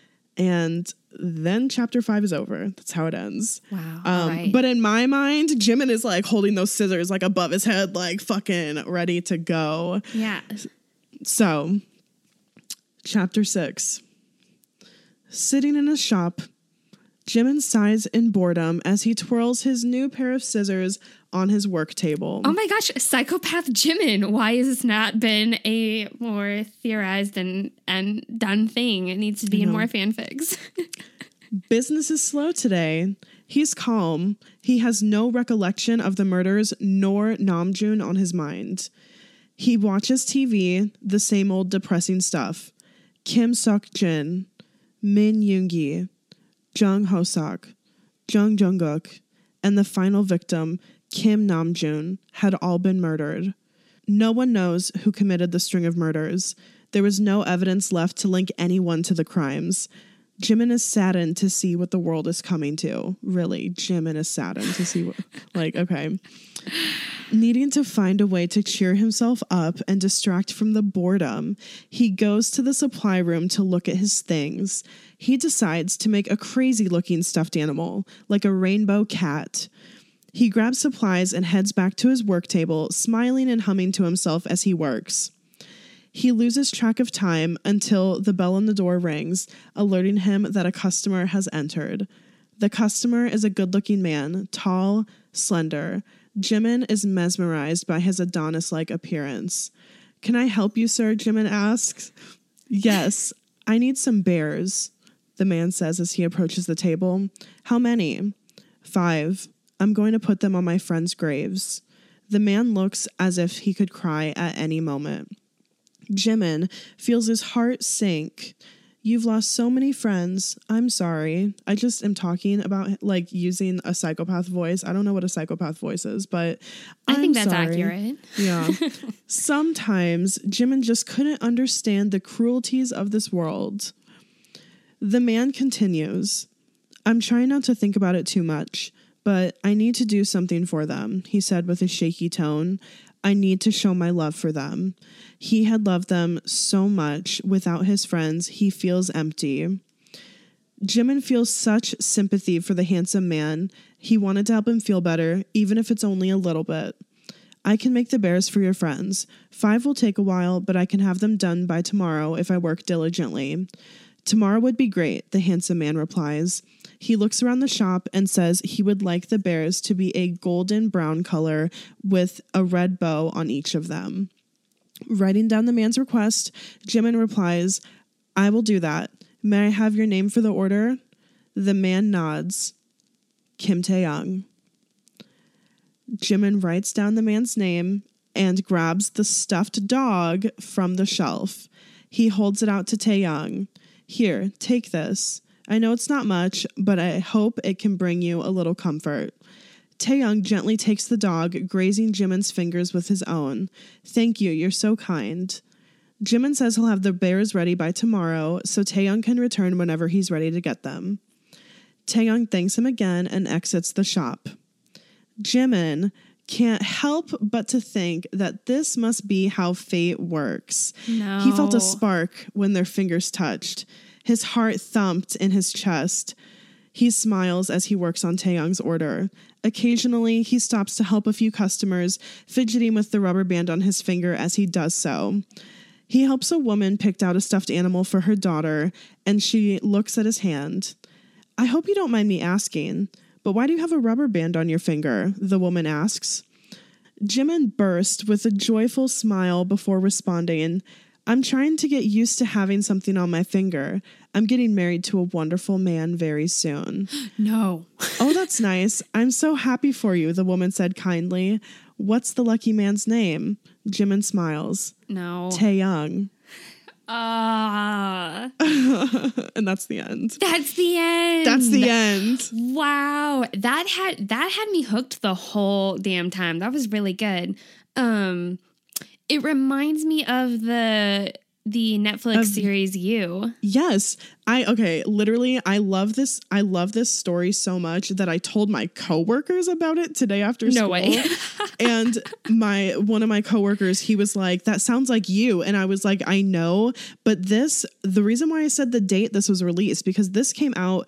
And then chapter five is over. That's how it ends. Wow. Um, right. But in my mind, Jimin is like holding those scissors like above his head, like fucking ready to go. Yeah. So, chapter six. Sitting in a shop, Jimin sighs in boredom as he twirls his new pair of scissors on his work table. Oh my gosh, psychopath Jimin. Why has this not been a more theorized and, and done thing? It needs to be in more fanfics. Business is slow today. He's calm. He has no recollection of the murders nor Namjoon on his mind. He watches T V, the same old depressing stuff. Kim Seok-jin, Min Yoongi, Jung Hoseok, Jung Jungkook, and the final victim, Kim Namjoon, had all been murdered. No one knows who committed the string of murders. There was no evidence left to link anyone to the crimes. Jimin is saddened to see what the world is coming to. Really, Jimin is saddened to see what, like, okay. Needing to find a way to cheer himself up and distract from the boredom, he goes to the supply room to look at his things. He decides to make a crazy-looking stuffed animal, like a rainbow cat. He grabs supplies and heads back to his work table, smiling and humming to himself as he works. He loses track of time until the bell on the door rings, alerting him that a customer has entered. The customer is a good-looking man, tall, slender. Jimin is mesmerized by his Adonis-like appearance. "Can I help you, sir?" Jimin asks. "Yes, I need some bears," the man says as he approaches the table. "How many?" "Five. I'm going to put them on my friends' graves." The man looks as if he could cry at any moment. Jimin feels his heart sink. "You've lost so many friends. I'm sorry. I just am talking about like using a psychopath voice. I don't know what a psychopath voice is, but I I'm think that's sorry." accurate. Yeah. Sometimes Jimin just couldn't understand the cruelties of this world. The man continues, "I'm trying not to think about it too much, but I need to do something for them," he said with a shaky tone. "I need to show my love for them." He had loved them so much. Without his friends, he feels empty. Jimin feels such sympathy for the handsome man. He wanted to help him feel better, even if it's only a little bit. I can make the bears for your friends. Five will take a while, but I can have them done by tomorrow if I work diligently. Tomorrow would be great, the handsome man replies. He looks around the shop and says he would like the bears to be a golden brown color with a red bow on each of them. Writing down the man's request, Jimin replies, I will do that. May I have your name for the order? The man nods. Kim Tae-young. Jimin writes down the man's name and grabs the stuffed dog from the shelf. He holds it out to Tae-young. Here, take this. I know it's not much, but I hope it can bring you a little comfort. Tae-young gently takes the dog, grazing Jimin's fingers with his own. Thank you, you're so kind. Jimin says he'll have the bears ready by tomorrow, so Tae-young can return whenever he's ready to get them. Tae-young thanks him again and exits the shop. Jimin can't help but to think that this must be how fate works. No. He felt a spark when their fingers touched. His heart thumped in his chest. He smiles as he works on Tae-young's order. Occasionally, he stops to help a few customers, fidgeting with the rubber band on his finger as he does so. He helps a woman pick out a stuffed animal for her daughter, and she looks at his hand. I hope you don't mind me asking, but why do you have a rubber band on your finger? The woman asks. Jimin burst with a joyful smile before responding, I'm trying to get used to having something on my finger. I'm getting married to a wonderful man very soon. No. Oh, that's nice. I'm so happy for you, the woman said kindly. What's the lucky man's name? Jimin smiles. No. Tae-young. Ah. And that's the end. That's the end. That's the end. Wow. That had that had me hooked the whole damn time. That was really good. Um it reminds me of the the Netflix Of- series You. Yes. I okay, literally I love this I love this story so much that I told my coworkers about it today after school. No way. And my one of my coworkers, he was like, that sounds like You. And I was like, I know, but this the reason why I said the date this was released, because this came out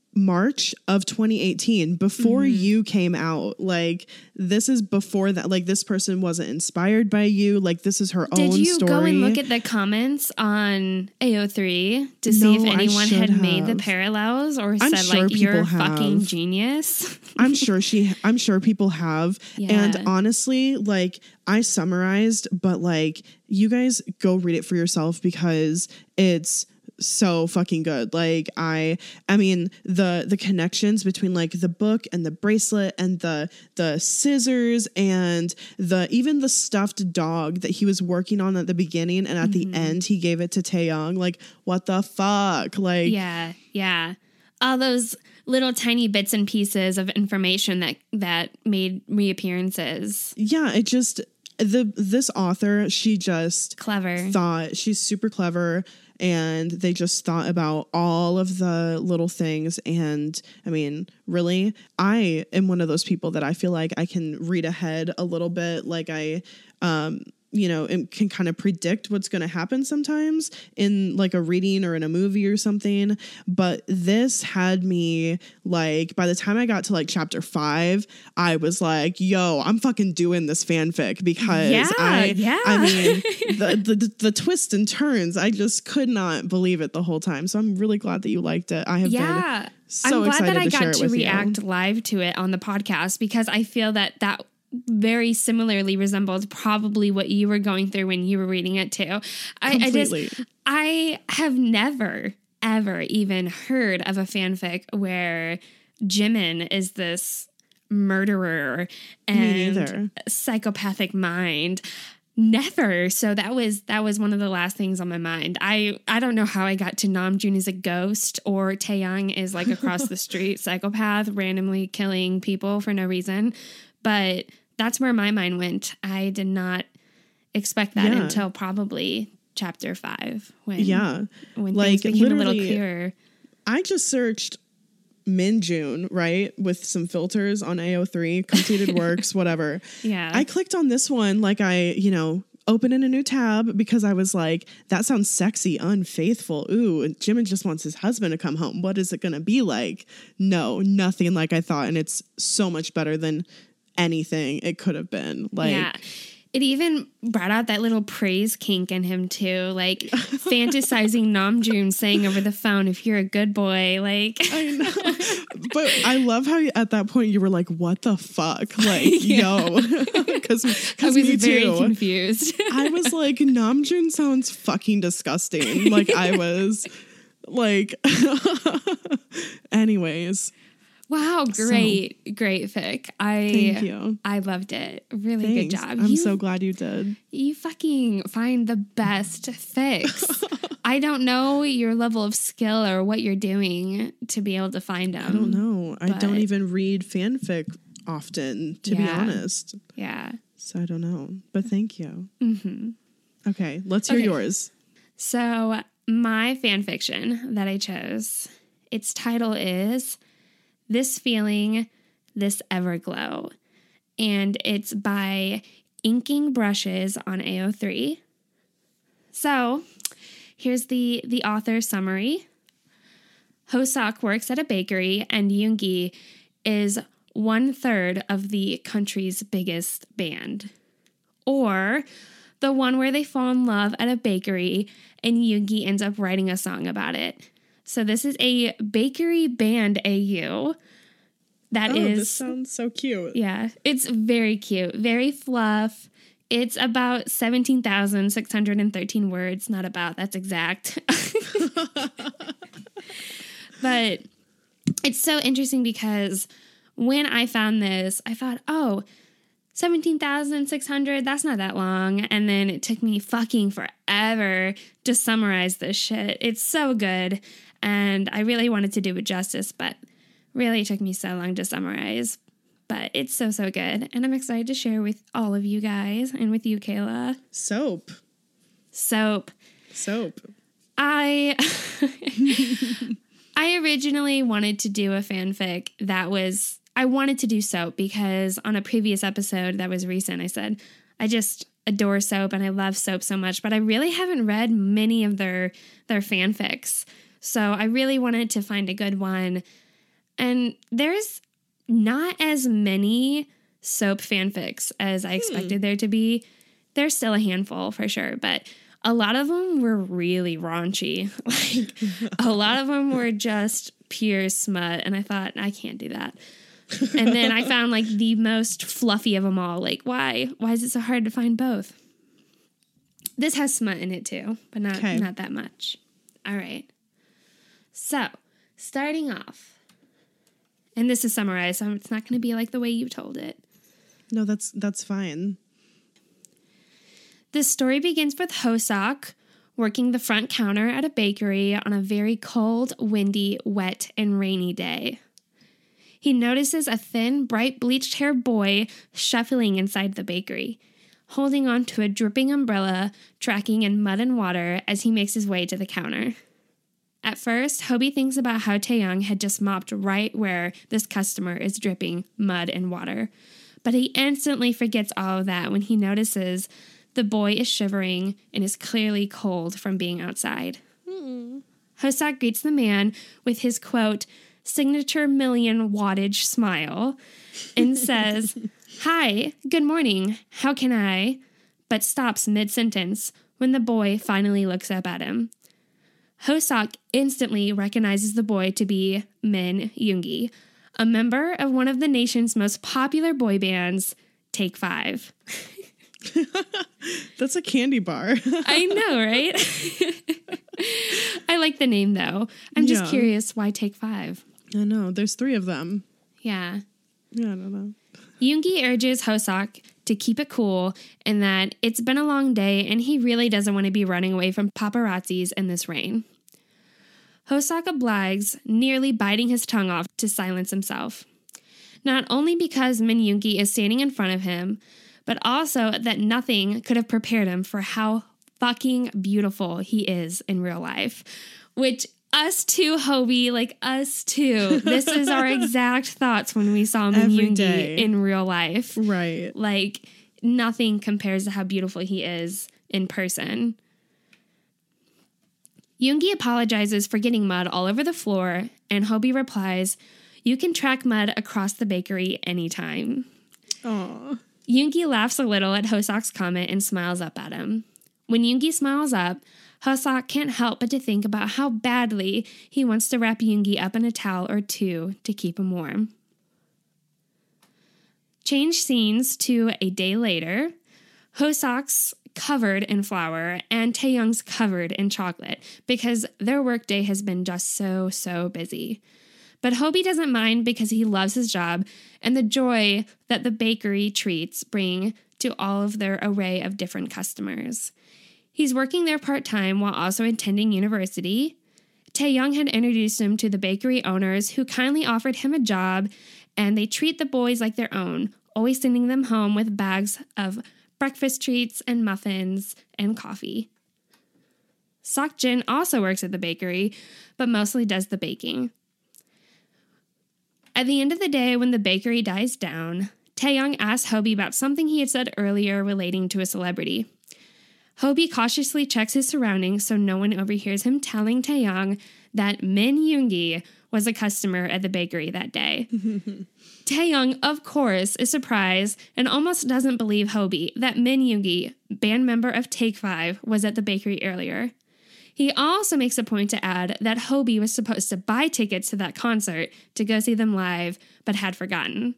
March of twenty eighteen, before mm-hmm. You came out. Like, this is before that. Like, this person wasn't inspired by You. Like, this is her Did own you story. go and look at the comments on A O three to see No, if I anyone should had made the have. parallels or I'm said sure like you're a people fucking have. genius? I'm sure she, I'm sure people have. Yeah. And honestly, like, I summarized, but like, you guys go read it for yourself because it's so fucking good. Like, I I mean the the connections between like the book and the bracelet and the the scissors and the even the stuffed dog that he was working on at the beginning, and at Mm-hmm. the end he gave it to Tae-young. Like, what the fuck? Like, Yeah, yeah. All those little tiny bits and pieces of information that that made reappearances. yeah, it just the this author, she just Clever. thought she's super clever, and they just thought about all of the little things. And I mean, really, I am one of those people that I feel like I can read ahead a little bit. Like I, um, you know, and can kind of predict what's going to happen sometimes in like a reading or in a movie or something. But this had me like, by the time I got to like chapter five, I was like, yo, I'm fucking doing this fanfic because Yeah, I, yeah. I mean, the, the, the twists and turns, I just could not believe it the whole time. So I'm really glad that you liked it. I have Yeah. been so I'm glad excited that I to share got it to with react you. live to it on the podcast, because I feel that that very similarly resembled probably what you were going through when you were reading it too. I, I just, Completely. I have never, ever even heard of a fanfic where Jimin is this murderer Me and neither. psychopathic mind. Never. So that was that was one of the last things on my mind. I I don't know how I got to Namjoon is a ghost or Tae-young is like across the street psychopath randomly killing people for no reason, but that's where my mind went. I did not expect that Yeah. until probably chapter five when Yeah. when Like, things became a little literally, clearer. I just searched Minjun, right, with some filters on A O three, completed works, whatever. Yeah. I clicked on this one like I, you know, opened in a new tab because I was like, that sounds sexy, unfaithful. Ooh, and Jimin just wants his husband to come home. What is it going to be like? No, nothing like I thought. And it's so much better than anything it could have been. Like, yeah. It even brought out that little praise kink in him too, like fantasizing Namjoon saying over the phone, "If you're a good boy," like. I know, but I love how you, at that point you were like, "What the fuck?" Like, yo, because I was me very too. confused. I was like, Namjoon sounds fucking disgusting. Like, I was like, anyways. Wow, great, so, great fic. I thank you. I loved it. Really Thanks. good job. I'm you, so glad you did. You fucking find the best fics. I don't know your level of skill or what you're doing to be able to find them. I don't know. I don't even read fanfic often, to yeah. be honest. Yeah. So I don't know. But thank you. Mm-hmm. Okay, let's hear okay. yours. So my fan fiction that I chose, its title is This Feeling, This Everglow. And it's by Inking Brushes on A O three. So here's the, the author summary. Hoseok works at a bakery and Yoongi is one third of the country's biggest band. Or the one where they fall in love at a bakery and Yoongi ends up writing a song about it. So this is a bakery band A U. That oh, is. This sounds so cute. Yeah, it's very cute, very fluff. It's about seventeen thousand six hundred thirteen words. Not about, that's exact. But it's so interesting because when I found this, I thought, oh, seventeen thousand six hundred, that's not that long. And then it took me fucking forever to summarize this shit. It's so good. And I really wanted to do it justice, but really it took me so long to summarize. But it's so, so good. And I'm excited to share with all of you guys and with you, Kayla. Soap. Soap. Soap. I... I originally wanted to do a fanfic that was... I wanted to do soap because on a previous episode that was recent, I said, I just adore soap and I love soap so much, but I really haven't read many of their their fanfics. So I really wanted to find a good one. And there's not as many soap fanfics as I expected hmm. there to be. There's still a handful for sure, but a lot of them were really raunchy. Like a lot of them were just pure smut. And I thought, I can't do that. And then I found like the most fluffy of them all. Like, why? Why is it so hard to find both? This has smut in it too, but not, okay. not that much. All right. So, starting off, and this is summarized, so it's not going to be like the way you told it. No, that's that's fine. This story begins with Hoseok working the front counter at a bakery on a very cold, windy, wet, and rainy day. He notices a thin, bright, bleached-haired boy shuffling inside the bakery, holding on to a dripping umbrella, tracking in mud and water as he makes his way to the counter. At first, Hobie thinks about how Taeyong had just mopped right where this customer is dripping mud and water, but he instantly forgets all of that when he notices the boy is shivering and is clearly cold from being outside. Mm. Hoseok greets the man with his, quote, signature million wattage smile and says, "Hi, good morning, how can I?" but stops mid-sentence when the boy finally looks up at him. Hoseok instantly recognizes the boy to be Min Yoongi, a member of one of the nation's most popular boy bands, Take Five. That's a candy bar. I know, right? I like the name, though. I'm just yeah. curious, why Take Five? I know. There's three of them. Yeah. Yeah, I don't know. Yoongi urges Hoseok to keep it cool and that it's been a long day and he really doesn't want to be running away from paparazzis in this rain. Hoseok obliges, nearly biting his tongue off to silence himself. Not only because Min Yoongi is standing in front of him, but also that nothing could have prepared him for how fucking beautiful he is in real life. Which, us too, Hobie, like us too. This is our exact thoughts when we saw Min Yoongi in real life. Right. Like, nothing compares to how beautiful he is in person. Yoongi apologizes for getting mud all over the floor, and Hobie replies, "You can track mud across the bakery anytime." Aw. Yoongi laughs a little at Hosok's comment and smiles up at him. When Yoongi smiles up, Hosok can't help but to think about how badly he wants to wrap Yoongi up in a towel or two to keep him warm. Change scenes to a day later. Hosok's covered in flour and Taeyoung's covered in chocolate because their workday has been just so, so busy. But Hobie doesn't mind because he loves his job and the joy that the bakery treats bring to all of their array of different customers. He's working there part-time while also attending university. Taeyoung had introduced him to the bakery owners who kindly offered him a job, and they treat the boys like their own, always sending them home with bags of breakfast treats and muffins and coffee. Seokjin also works at the bakery, but mostly does the baking. At the end of the day, when the bakery dies down, Taeyoung asks Hobie about something he had said earlier relating to a celebrity. Hobie cautiously checks his surroundings so no one overhears him telling Taeyoung that Min Yoongi was a customer at the bakery that day. Taeyoung, of course, is surprised and almost doesn't believe Hobie that Min Yoongi, band member of Take Five, was at the bakery earlier. He also makes a point to add that Hobie was supposed to buy tickets to that concert to go see them live, but had forgotten.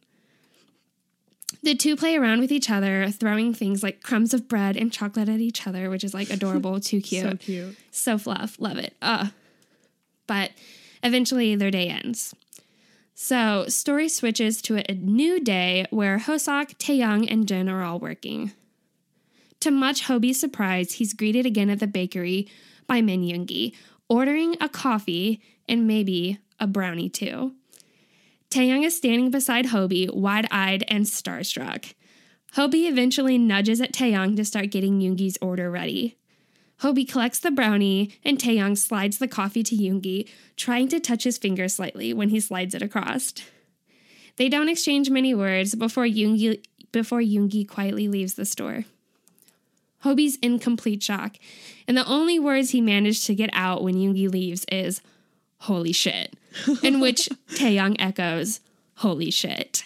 The two play around with each other, throwing things like crumbs of bread and chocolate at each other, which is like adorable, too cute. So cute. So fluff. Love it. Uh. But eventually their day ends. So story switches to a new day where Hosok, Taeyoung, and Jin are all working. To much Hobie's surprise, he's greeted again at the bakery by Min Yoongi, ordering a coffee and maybe a brownie too. Taeyoung is standing beside Hobie, wide-eyed and starstruck. Hobie eventually nudges at Taeyoung to start getting Yoongi's order ready. Hobie collects the brownie, and Taeyoung slides the coffee to Yoongi, trying to touch his finger slightly when he slides it across. They don't exchange many words before Yoongi, before Yoongi quietly leaves the store. Hobie's in complete shock, and the only words he managed to get out when Yoongi leaves is, "Holy shit," in which Taeyoung echoes, "Holy shit."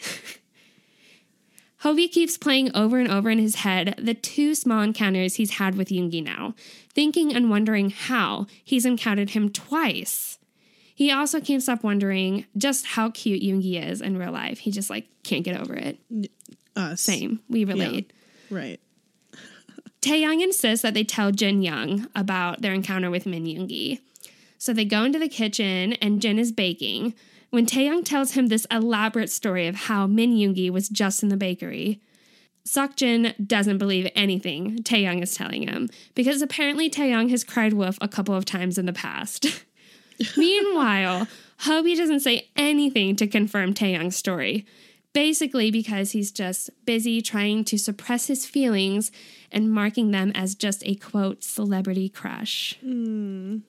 Hobie keeps playing over and over in his head the two small encounters he's had with Yoongi now, thinking and wondering how he's encountered him twice. He also can't stop wondering just how cute Yoongi is in real life. He just, like, can't get over it. Us. Same. We relate. Yeah. Right. Taeyoung insists that they tell Jin Young about their encounter with Min Yoongi. So they go into the kitchen, and Jin is baking, when Taeyoung tells him this elaborate story of how Min Yoongi was just in the bakery. Seokjin doesn't believe anything Taeyoung is telling him, because apparently Taeyoung has cried wolf a couple of times in the past. Meanwhile, Hobie doesn't say anything to confirm Taeyoung's story, basically because he's just busy trying to suppress his feelings and marking them as just a, quote, celebrity crush. Mm.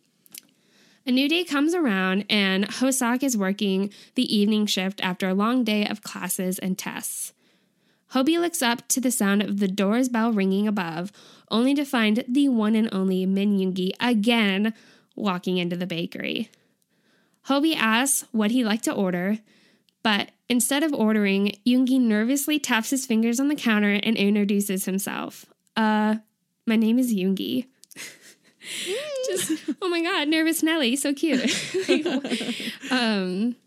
A new day comes around, and Hosok is working the evening shift after a long day of classes and tests. Hobie looks up to the sound of the door's bell ringing above, only to find the one and only Min Yoongi again walking into the bakery. Hobie asks what he'd like to order, but instead of ordering, Yoongi nervously taps his fingers on the counter and introduces himself. Uh, my name is Yoongi. Just, oh my God, nervous Nelly, so cute. um,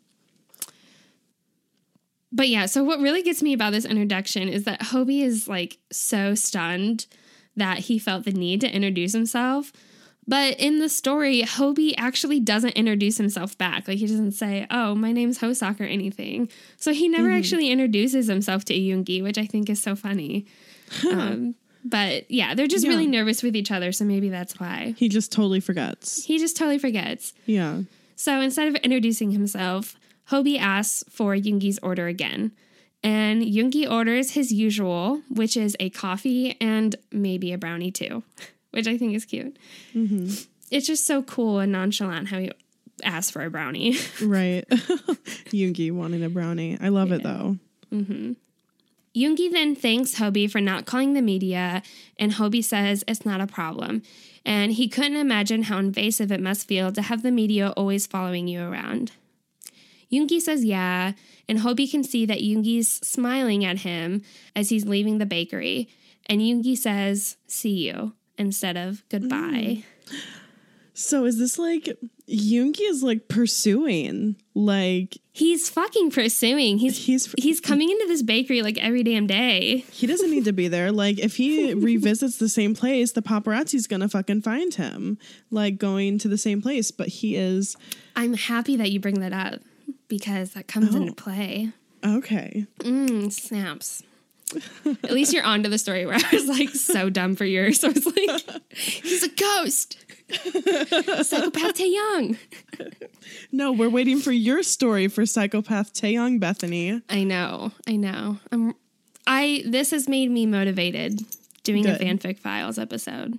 but yeah, so what really gets me about this introduction is that Hobie is like so stunned that he felt the need to introduce himself. But in the story, Hobie actually doesn't introduce himself back. Like, he doesn't say, oh, my name's Hosok or anything. So he never mm-hmm. actually introduces himself to Yoongi, which I think is so funny. um, But yeah, they're just yeah. really nervous with each other, so maybe that's why. He just totally forgets. He just totally forgets. Yeah. So instead of introducing himself, Hobie asks for Yoongi's order again. And Yoongi orders his usual, which is a coffee and maybe a brownie too, which I think is cute. Mm-hmm. It's just so cool and nonchalant how he asks for a brownie. Right. Yoongi wanting a brownie. I love yeah. it though. Mm-hmm. Yoongi then thanks Hobie for not calling the media, and Hobie says it's not a problem, and he couldn't imagine how invasive it must feel to have the media always following you around. Yoongi says yeah, and Hobie can see that Yoongi's smiling at him as he's leaving the bakery. And Yoongi says, see you, instead of goodbye. Mm. So is this like, Yoongi is like pursuing, like... He's fucking pursuing. He's, he's he's coming into this bakery like every damn day. He doesn't need to be there. Like, if he revisits the same place, the paparazzi's gonna fucking find him. Like, going to the same place, but he is... I'm happy that you bring that up, because that comes oh. into play. Okay. Mmm, snaps. At least you're onto the story where I was like so dumb for yours. I was like, he's a ghost. Psychopath Taeyong. No, we're waiting for your story for Psychopath Taeyong, Bethany. I know, I know. I'm. I this has made me motivated doing Good. a fanfic files episode.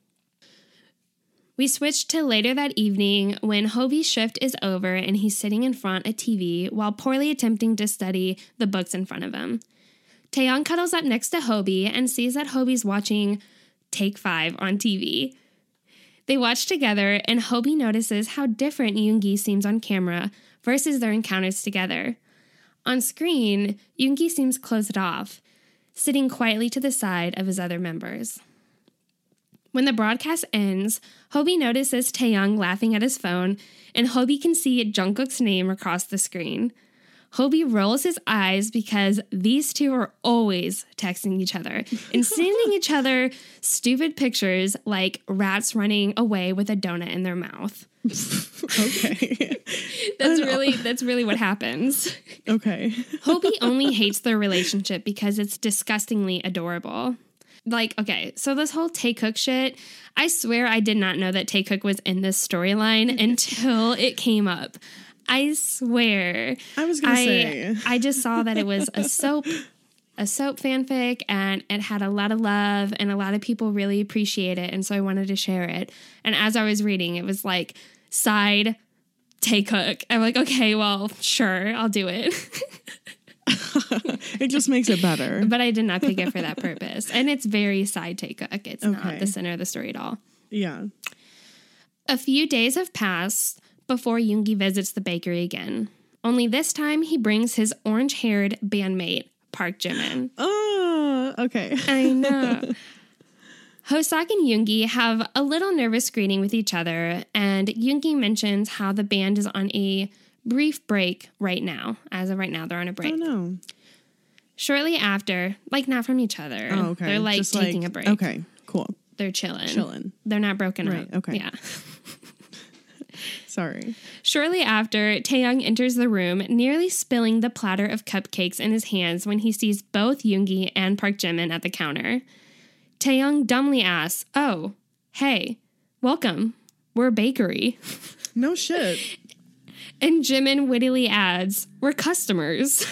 We switched to later that evening when Hobie's shift is over and he's sitting in front of a T V while poorly attempting to study the books in front of him. Taeyong cuddles up next to Hobie and sees that Hobie's watching Take Five on T V. They watch together, and Hobie notices how different Yoongi seems on camera versus their encounters together. On screen, Yoongi seems closed off, sitting quietly to the side of his other members. When the broadcast ends, Hobie notices Taeyong laughing at his phone, and Hobie can see Jungkook's name across the screen. Hobie rolls his eyes because these two are always texting each other and sending each other stupid pictures like rats running away with a donut in their mouth. Okay. That's really that's really what happens. Okay. Hobie only hates their relationship because it's disgustingly adorable. Like, okay, so this whole Taekook shit, I swear I did not know that Taekook was in this storyline until it came up. I swear. I was going to say. I just saw that it was a soap, a soap fanfic, and it had a lot of love, and a lot of people really appreciate it, and so I wanted to share it. And as I was reading, it was like, side Taekook. I'm like, okay, well, sure, I'll do it. It just makes it better. But I did not pick it for that purpose. And it's very side Taekook. It's okay. not the center of the story at all. Yeah. A few days have passed before Yoongi visits the bakery again. Only this time he brings his orange-haired bandmate, Park Jimin. Oh, okay. I know. Hoseok and Yoongi have a little nervous greeting with each other, and Yoongi mentions how the band is on a brief break right now. As of right now, they're on a break. Oh, no. Shortly after, like not from each other. Oh, okay. They're like Just taking like, a break. Okay, cool. They're chilling. Chilling. They're not broken right, up. Okay. Yeah. Sorry. Shortly after, Taeyong enters the room, nearly spilling the platter of cupcakes in his hands when he sees both Yoongi and Park Jimin at the counter. Taeyong dumbly asks, "Oh, hey, welcome. We're a bakery." No shit. And Jimin wittily adds, "We're customers."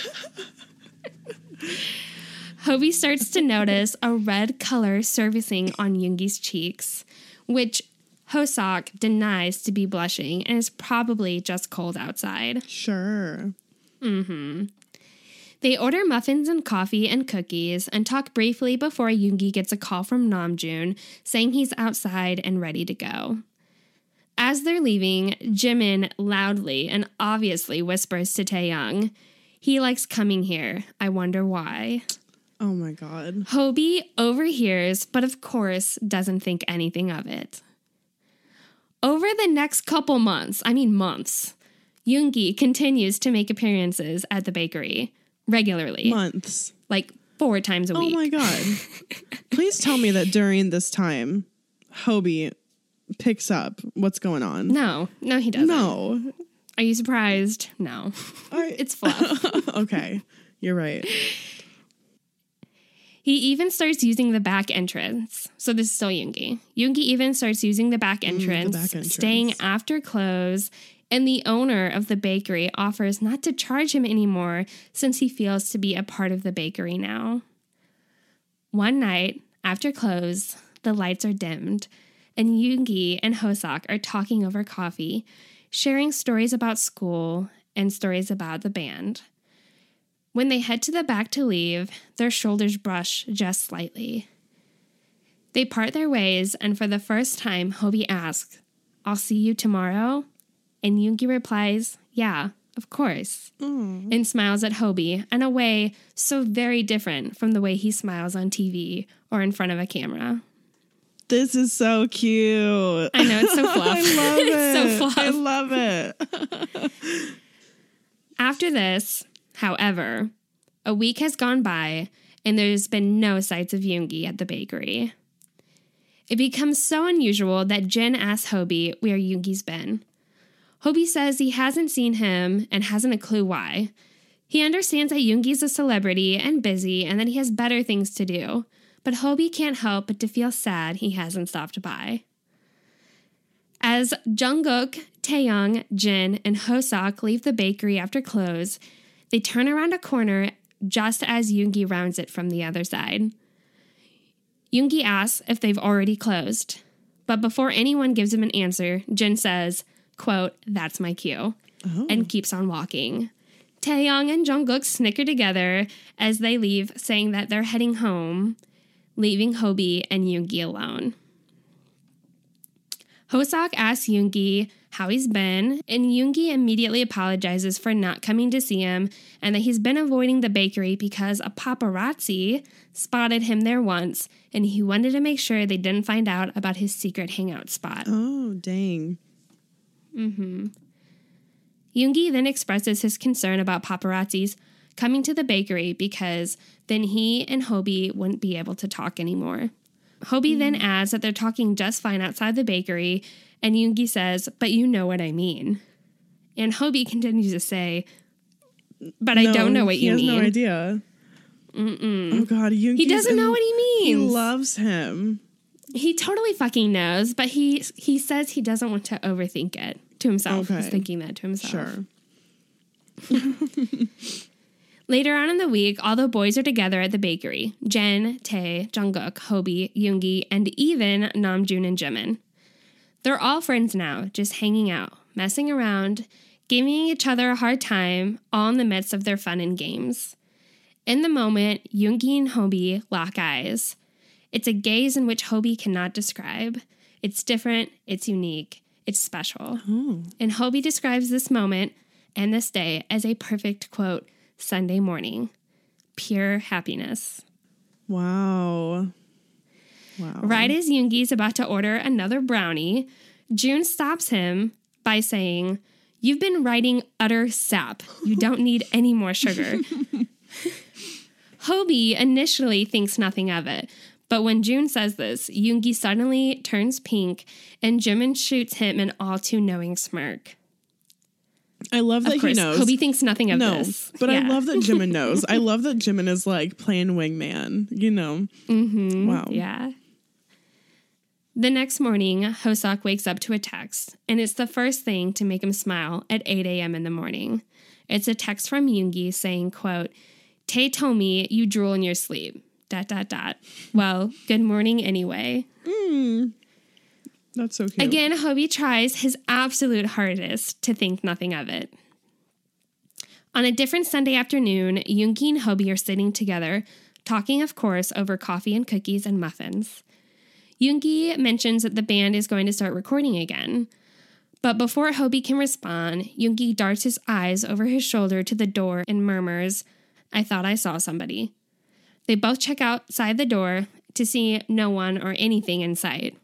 Hobie starts to notice a red color surfacing on Yoongi's cheeks, which Hoseok denies to be blushing and is probably just cold outside. Sure. Mm-hmm. They order muffins and coffee and cookies and talk briefly before Yoongi gets a call from Namjoon saying he's outside and ready to go. As they're leaving, Jimin loudly and obviously whispers to Taeyong, "He likes coming here. I wonder why." Oh my god. Hobie overhears, but of course doesn't think anything of it. Over the next couple months, I mean months, Yoongi continues to make appearances at the bakery regularly. Months. Like four times a oh week. Oh my god. Please tell me that during this time, Hobie picks up what's going on. No, no he doesn't. No. Are you surprised? No. I, it's fluff. Okay, you're right. He even starts using the back entrance. So this is still Yoongi. Yoongi even starts using the back entrance, mm, the back entrance, staying after close, and the owner of the bakery offers not to charge him anymore since he feels to be a part of the bakery now. One night, after close, the lights are dimmed, and Yoongi and Hoseok are talking over coffee, sharing stories about school and stories about the band. When they head to the back to leave, their shoulders brush just slightly. They part their ways, and for the first time, Hobie asks, "I'll see you tomorrow?" And Yoongi replies, "Yeah, of course, Mm. and smiles at Hobie in a way so very different from the way he smiles on T V or in front of a camera. This is so cute. I know, it's so fluff. I love it. It's so fluff. I love it. After this, however, a week has gone by and there's been no sights of Yoongi at the bakery. It becomes so unusual that Jin asks Hobie where Yoongi's been. Hobie says he hasn't seen him and hasn't a clue why. He understands that Yoongi's a celebrity and busy and that he has better things to do, but Hobie can't help but to feel sad he hasn't stopped by. As Jungkook, Taeyong, Jin, and Hoseok leave the bakery after close, they turn around a corner just as Yoongi rounds it from the other side. Yoongi asks if they've already closed, but before anyone gives him an answer, Jin says, quote, "That's my cue," Oh. and keeps on walking. Taeyong and Jungkook snicker together as they leave, saying that they're heading home, leaving Hobie and Yoongi alone. Hoseok asks Yoongi how he's been, and Yoongi immediately apologizes for not coming to see him and that he's been avoiding the bakery because a paparazzi spotted him there once and he wanted to make sure they didn't find out about his secret hangout spot. Oh, dang. Mm-hmm. Yoongi then expresses his concern about paparazzis coming to the bakery because then he and Hobie wouldn't be able to talk anymore. Hobie mm. then adds that they're talking just fine outside the bakery, and Yoongi says, "But you know what I mean." And Hobie continues to say, "But I No, don't know what he you has mean." no idea. Mm-mm. Oh, God. Yoongi's He doesn't know in- what he He means. loves him. He totally fucking knows, but he he says he doesn't want to overthink it to himself. Okay. He's thinking that to himself. Sure. Later on in the week, all the boys are together at the bakery. Jen, Tae, Jungkook, Hobie, Yoongi, and even Namjoon and Jimin. They're all friends now, just hanging out, messing around, giving each other a hard time, all in the midst of their fun and games. In the moment, Yoongi and Hobie lock eyes. It's a gaze in which Hobie cannot describe. It's different, it's unique, it's special. Oh. And Hobie describes this moment and this day as a perfect, quote, Sunday morning. Pure happiness. Wow. Wow. Right as Yoongi's about to order another brownie, June stops him by saying, "You've been writing utter sap. You don't need any more sugar." Hobie initially thinks nothing of it, but when June says this, Yoongi suddenly turns pink and Jimin shoots him an all too knowing smirk. I love that Of course, he knows. Hobie thinks nothing of no, this. but I Yeah. love that Jimin knows. I love that Jimin is like playing wingman, you know. Mm-hmm. Wow. Yeah. The next morning, Hoseok wakes up to a text, and it's the first thing to make him smile at eight a.m. in the morning. It's a text from Yoongi saying, quote, "Tae told me you drool in your sleep, dot, dot, dot. Well, good morning anyway." Mm. That's so cute. Again, Hobie tries his absolute hardest to think nothing of it. On a different Sunday afternoon, Yoongi and Hobie are sitting together, talking, of course, over coffee and cookies and muffins. Yoongi mentions that the band is going to start recording again. But before Hobie can respond, Yoongi darts his eyes over his shoulder to the door and murmurs, "I thought I saw somebody." They both check outside the door to see no one or anything in sight.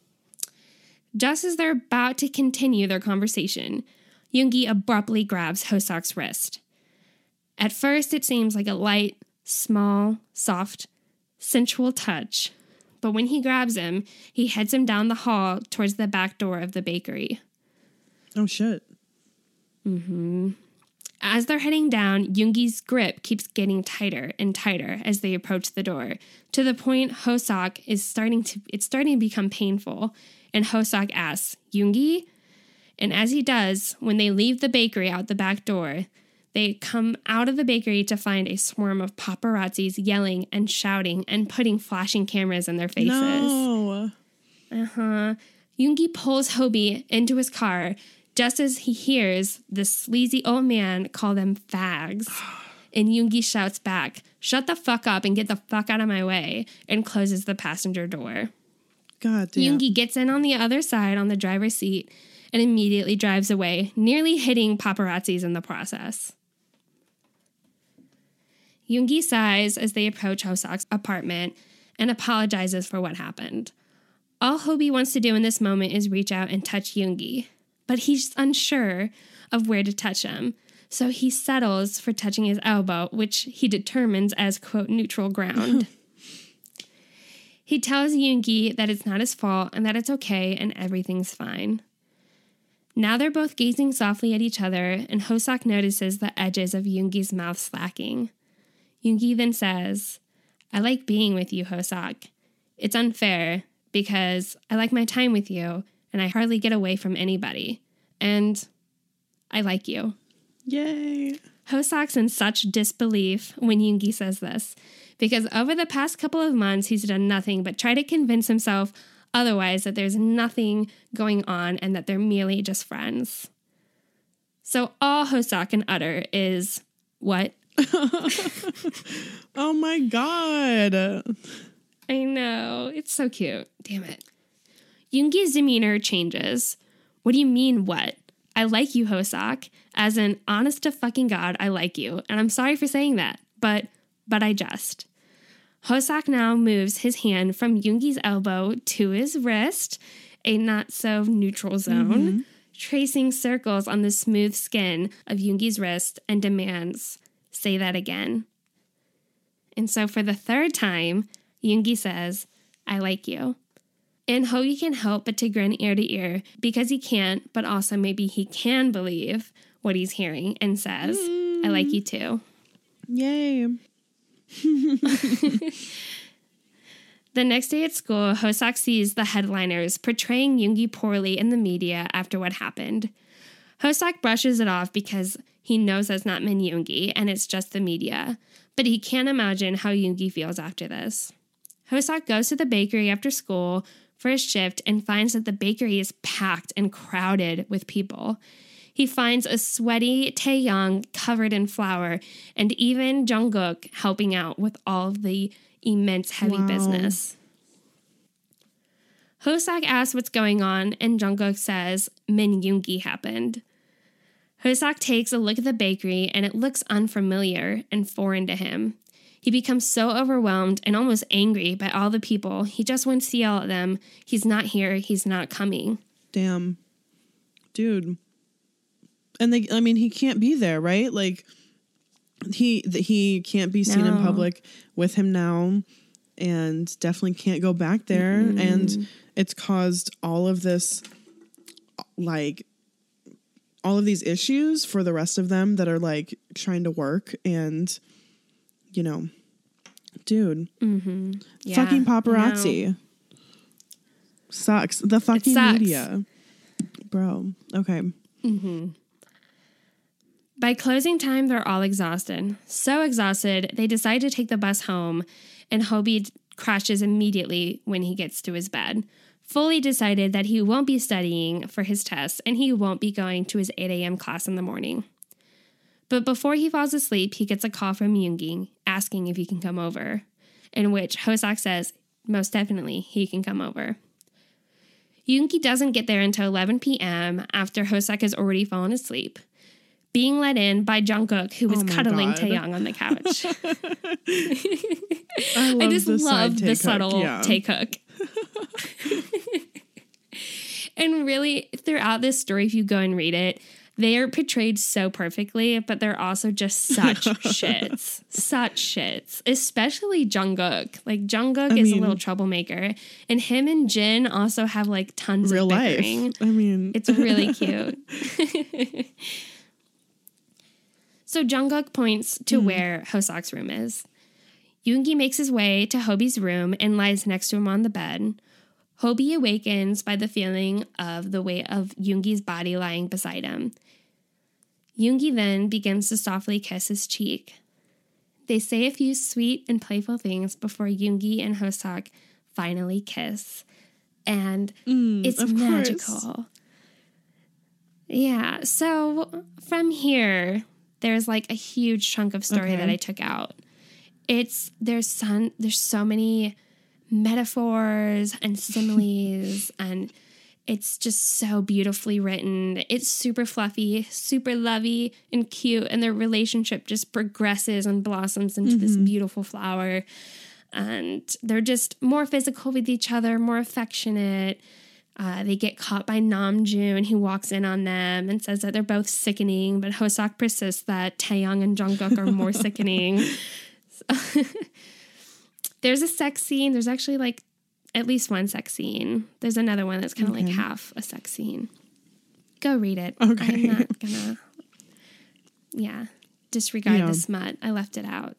Just as they're about to continue their conversation, Yoongi abruptly grabs Hoseok's wrist. At first, it seems like a light, small, soft, sensual touch, but when he grabs him, he heads him down the hall towards the back door of the bakery. Oh, shit. Mm-hmm. As they're heading down, Yoongi's grip keeps getting tighter and tighter as they approach the door, to the point Hoseok is starting to, it's starting to become painful, and Hoseok asks, "Yoongi?" And as he does, when they leave the bakery out the back door, they come out of the bakery to find a swarm of paparazzis yelling and shouting and putting flashing cameras in their faces. No. Uh-huh. Yoongi pulls Hobie into his car just as he hears the sleazy old man call them fags. And Yoongi shouts back, "Shut the fuck up and get the fuck out of my way," and closes the passenger door. God damn. Yoongi gets in on the other side on the driver's seat and immediately drives away, nearly hitting paparazzis in the process. Yoongi sighs as they approach Hosak's apartment and apologizes for what happened. All Hobie wants to do in this moment is reach out and touch Yoongi, but he's unsure of where to touch him, so he settles for touching his elbow, which he determines as, quote, neutral ground. He tells Yoongi that it's not his fault and that it's okay and everything's fine. Now they're both gazing softly at each other, and Hosak notices the edges of Yoongi's mouth slacking. Yoongi then says, I like being with you, Hosak. It's unfair because I like my time with you and I hardly get away from anybody. And I like you. Yay. Hosak's in such disbelief when Yoongi says this, because over the past couple of months, he's done nothing but try to convince himself otherwise that there's nothing going on and that they're merely just friends. So all Hosak can utter is, what? Oh my God. I know. It's so cute. Damn it. Yoongi's demeanor changes. What do you mean, what? I like you, Hosak. As in, honest to fucking God, I like you. And I'm sorry for saying that, but but I just. Hosak now moves his hand from Yoongi's elbow to his wrist, a not-so-neutral zone, mm-hmm. tracing circles on the smooth skin of Yoongi's wrist and demands, say that again. And so for the third time, Yoongi says, I like you. And Hobie can't help but to grin ear to ear because he can't, but also maybe he can believe what he's hearing and says, mm. I like you too. Yay. The next day at school, Hosak sees the headliners portraying Yoongi poorly in the media after what happened. Hosak brushes it off because he knows that's not Min Yoongi and it's just the media, but he can't imagine how Yoongi feels after this. Hosak goes to the bakery after school for his shift and finds that the bakery is packed and crowded with people. He finds a sweaty Taeyang covered in flour and even Jungkook helping out with all of the immense heavy wow. business. Hosak asks what's going on and Jungkook says Min Yoongi happened. Hosak takes a look at the bakery and it looks unfamiliar and foreign to him. He becomes so overwhelmed and almost angry by all the people. He just wants to yell at them. He's not here. He's not coming. Damn. Dude. And they, I mean, he can't be there, right? Like, he he can't be seen no. in public with him now and definitely can't go back there. Mm-hmm. And it's caused all of this, like, all of these issues for the rest of them that are, like, trying to work and... You know, dude, mm-hmm. yeah, fucking paparazzi sucks. The fucking sucks. Media, bro. Okay. Mm-hmm. By closing time, they're all exhausted. So exhausted, they decide to take the bus home, and Hobie crashes immediately when he gets to his bed, fully decided that he won't be studying for his tests and he won't be going to his eight a.m. class in the morning. But before he falls asleep, he gets a call from Yoongi asking if he can come over, in which Hosak says, most definitely, he can come over. Yoongi doesn't get there until eleven p.m. after Hosak has already fallen asleep, being let in by Jungkook, who was oh cuddling Taeyang on the couch. I, love I just the love the hook. subtle yeah. take hook. And really, throughout this story, if you go and read it, they are portrayed so perfectly, but they're also just such shits. Such shits. Especially Jungkook. Like, Jungkook I is mean, a little troublemaker. And him and Jin also have, like, tons real of bickering. Life. I mean... It's really cute. So Jungkook points to mm. where Hosak's room is. Yoongi makes his way to Hobie's room and lies next to him on the bed. Hobie awakens by the feeling of the weight of Yoongi's body lying beside him. Yoongi then begins to softly kiss his cheek. They say a few sweet and playful things before Yoongi and Hosak finally kiss. And mm, it's magical. Course. Yeah, so from here, there's like a huge chunk of story okay. that I took out. It's, there's, son, there's so many... metaphors and similes and It's just so beautifully written. It's super fluffy, super lovey and cute. And their relationship just progresses and blossoms into mm-hmm. this beautiful flower. And they're just more physical with each other, more affectionate. Uh, they get caught by Namjoon, who walks in on them and says that they're both sickening. But Hoseok persists that Taeyang and Jungkook are more sickening. So there's a sex scene. There's actually like at least one sex scene. There's another one that's kind of okay. like half a sex scene. Go read it. Okay. I'm not gonna, yeah, disregard yeah. the smut. I left it out.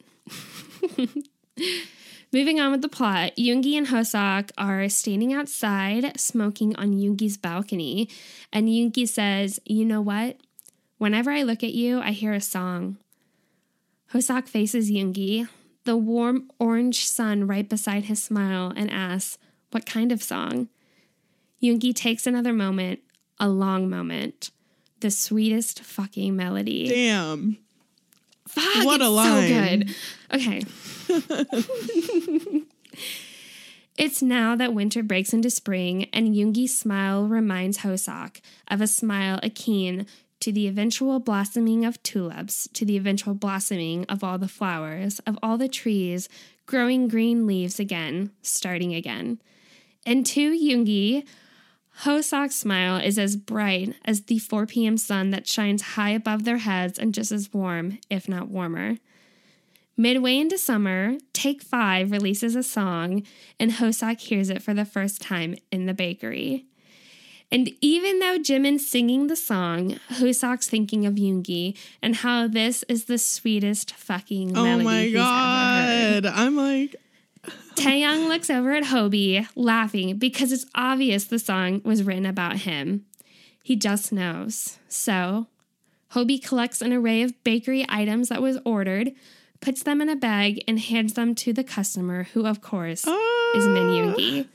Moving on with the plot, Yoongi and Hoseok are standing outside smoking on Yoongi's balcony, and Yoongi says, "You know what? Whenever I look at you, I hear a song." Hoseok faces Yoongi, the warm orange sun right beside his smile, and asks, "What kind of song?" Yoongi takes another moment, a long moment, the sweetest fucking melody. Damn. Fuck, what it's a line. So good. Okay. It's now that winter breaks into spring, and Yoongi's smile reminds Hoseok of a smile akin to the eventual blossoming of tulips, to the eventual blossoming of all the flowers, of all the trees, growing green leaves again, starting again. And to Yoongi, Hoseok's smile is as bright as the four p.m. sun that shines high above their heads and just as warm, if not warmer. Midway into summer, Take Five releases a song, and Hoseok hears it for the first time in the bakery. And even though Jimin's singing the song, Hoseok's thinking of Yoongi and how this is the sweetest fucking melody oh my he's God. ever heard. I'm like... Taeyang looks over at Hobie, laughing because it's obvious the song was written about him. He just knows. So, Hobie collects an array of bakery items that was ordered, puts them in a bag, and hands them to the customer, who, of course, oh. is Min Yoongi.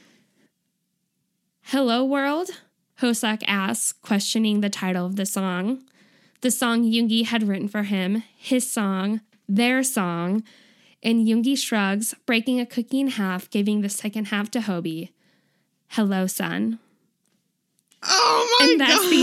"Hello, world?" Hoseok asks, questioning the title of the song. The song Yoongi had written for him, his song, their song, and Yoongi shrugs, breaking a cookie in half, giving the second half to Hobie. "Hello, son." Oh my and that's God.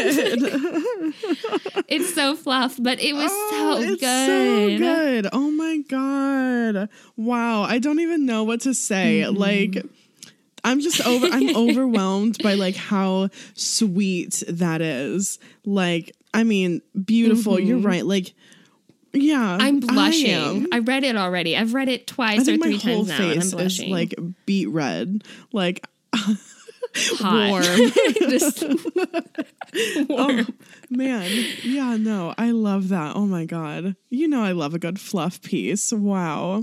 The end. It's so fluff, but it was oh, so it's good. so good. Oh my God. Wow. I don't even know what to say. Mm-hmm. Like, I'm just over, I'm overwhelmed by like how sweet that is. Like, I mean, beautiful. Mm-hmm. You're right. Like, yeah, I'm blushing. I, I read it already. I've read it twice or three times now, and I'm blushing. Is like beet red, like hot, warm. Just warm. Oh man, yeah, no, I love that. Oh my God, you know I love a good fluff piece. Wow,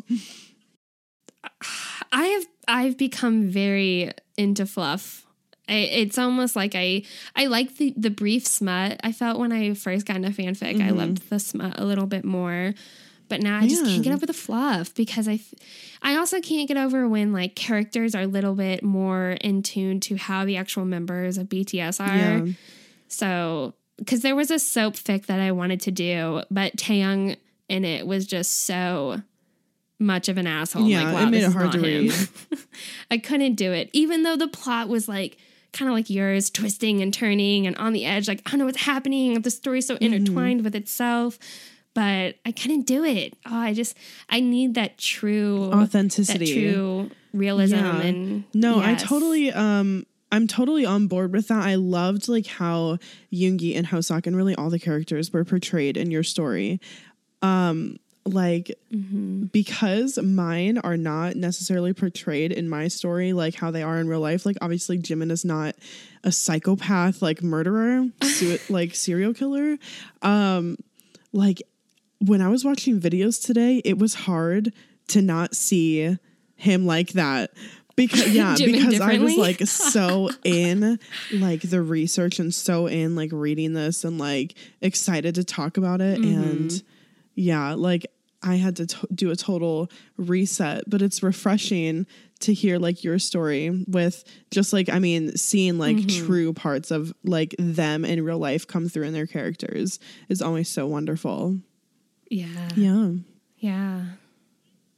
I have I've become very into fluff. I, it's almost like I I like the, the brief smut. I felt when I first got into fanfic, mm-hmm. I loved the smut a little bit more. But now I Man. just can't get over the fluff because I, I also can't get over when like characters are a little bit more in tune to how the actual members of B T S are. Yeah. So, because there was a soap fic that I wanted to do, but Taeyang in it was just so much of an asshole. Yeah, like, wow, it made this it hard to him. read. I couldn't do it, even though the plot was like kind of like yours, twisting and turning and on the edge. Like, I don't know what's happening. The story's so intertwined mm-hmm. with itself. But I couldn't do it. Oh, I just, I need that true authenticity, that true realism. Yeah. And no, yes. I totally, um, I'm totally on board with that. I loved like how Yoongi and Hoseok and really all the characters were portrayed in your story. Um, like, mm-hmm. because mine are not necessarily portrayed in my story like how they are in real life. Like, obviously, Jimin is not a psychopath, like murderer, su- like serial killer. Um, like, when I was watching videos today, it was hard to not see him like that. Because yeah, because I was like so in like the research and so in like reading this and like excited to talk about it. Mm-hmm. And yeah, like I had to to- do a total reset, but it's refreshing to hear like your story with just like, I mean, seeing like mm-hmm. true parts of like them in real life come through in their characters is always so wonderful. Yeah. Yeah. Yeah.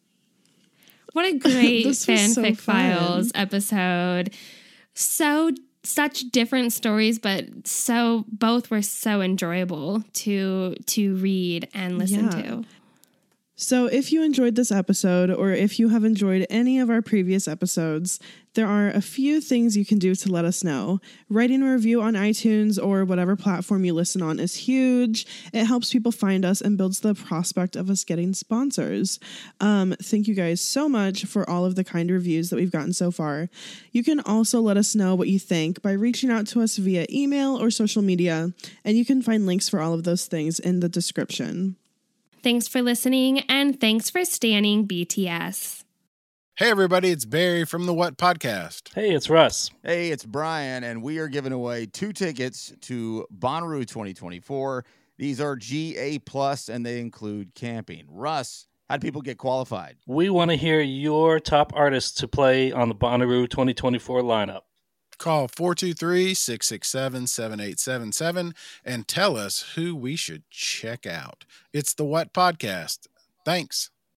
What a great Fanfic so Files episode. So such different stories, but so both were so enjoyable to to read and listen Yeah. to. So if you enjoyed this episode, or if you have enjoyed any of our previous episodes, there are a few things you can do to let us know. Writing a review on iTunes or whatever platform you listen on is huge. It helps people find us and builds the prospect of us getting sponsors. Um, thank you guys so much for all of the kind reviews that we've gotten so far. You can also let us know what you think by reaching out to us via email or social media, and you can find links for all of those things in the description. Thanks for listening, and thanks for standing B T S. Hey, everybody, it's Barry from the What Podcast. Hey, it's Russ. Hey, it's Brian, and we are giving away two tickets to Bonnaroo twenty twenty-four. These are G A plus, and they include camping. Russ, how do people get qualified? We want to hear your top artists to play on the Bonnaroo twenty twenty-four lineup. Call four two three, six six seven, seven eight seven seven and tell us who we should check out. It's the What Podcast. Thanks.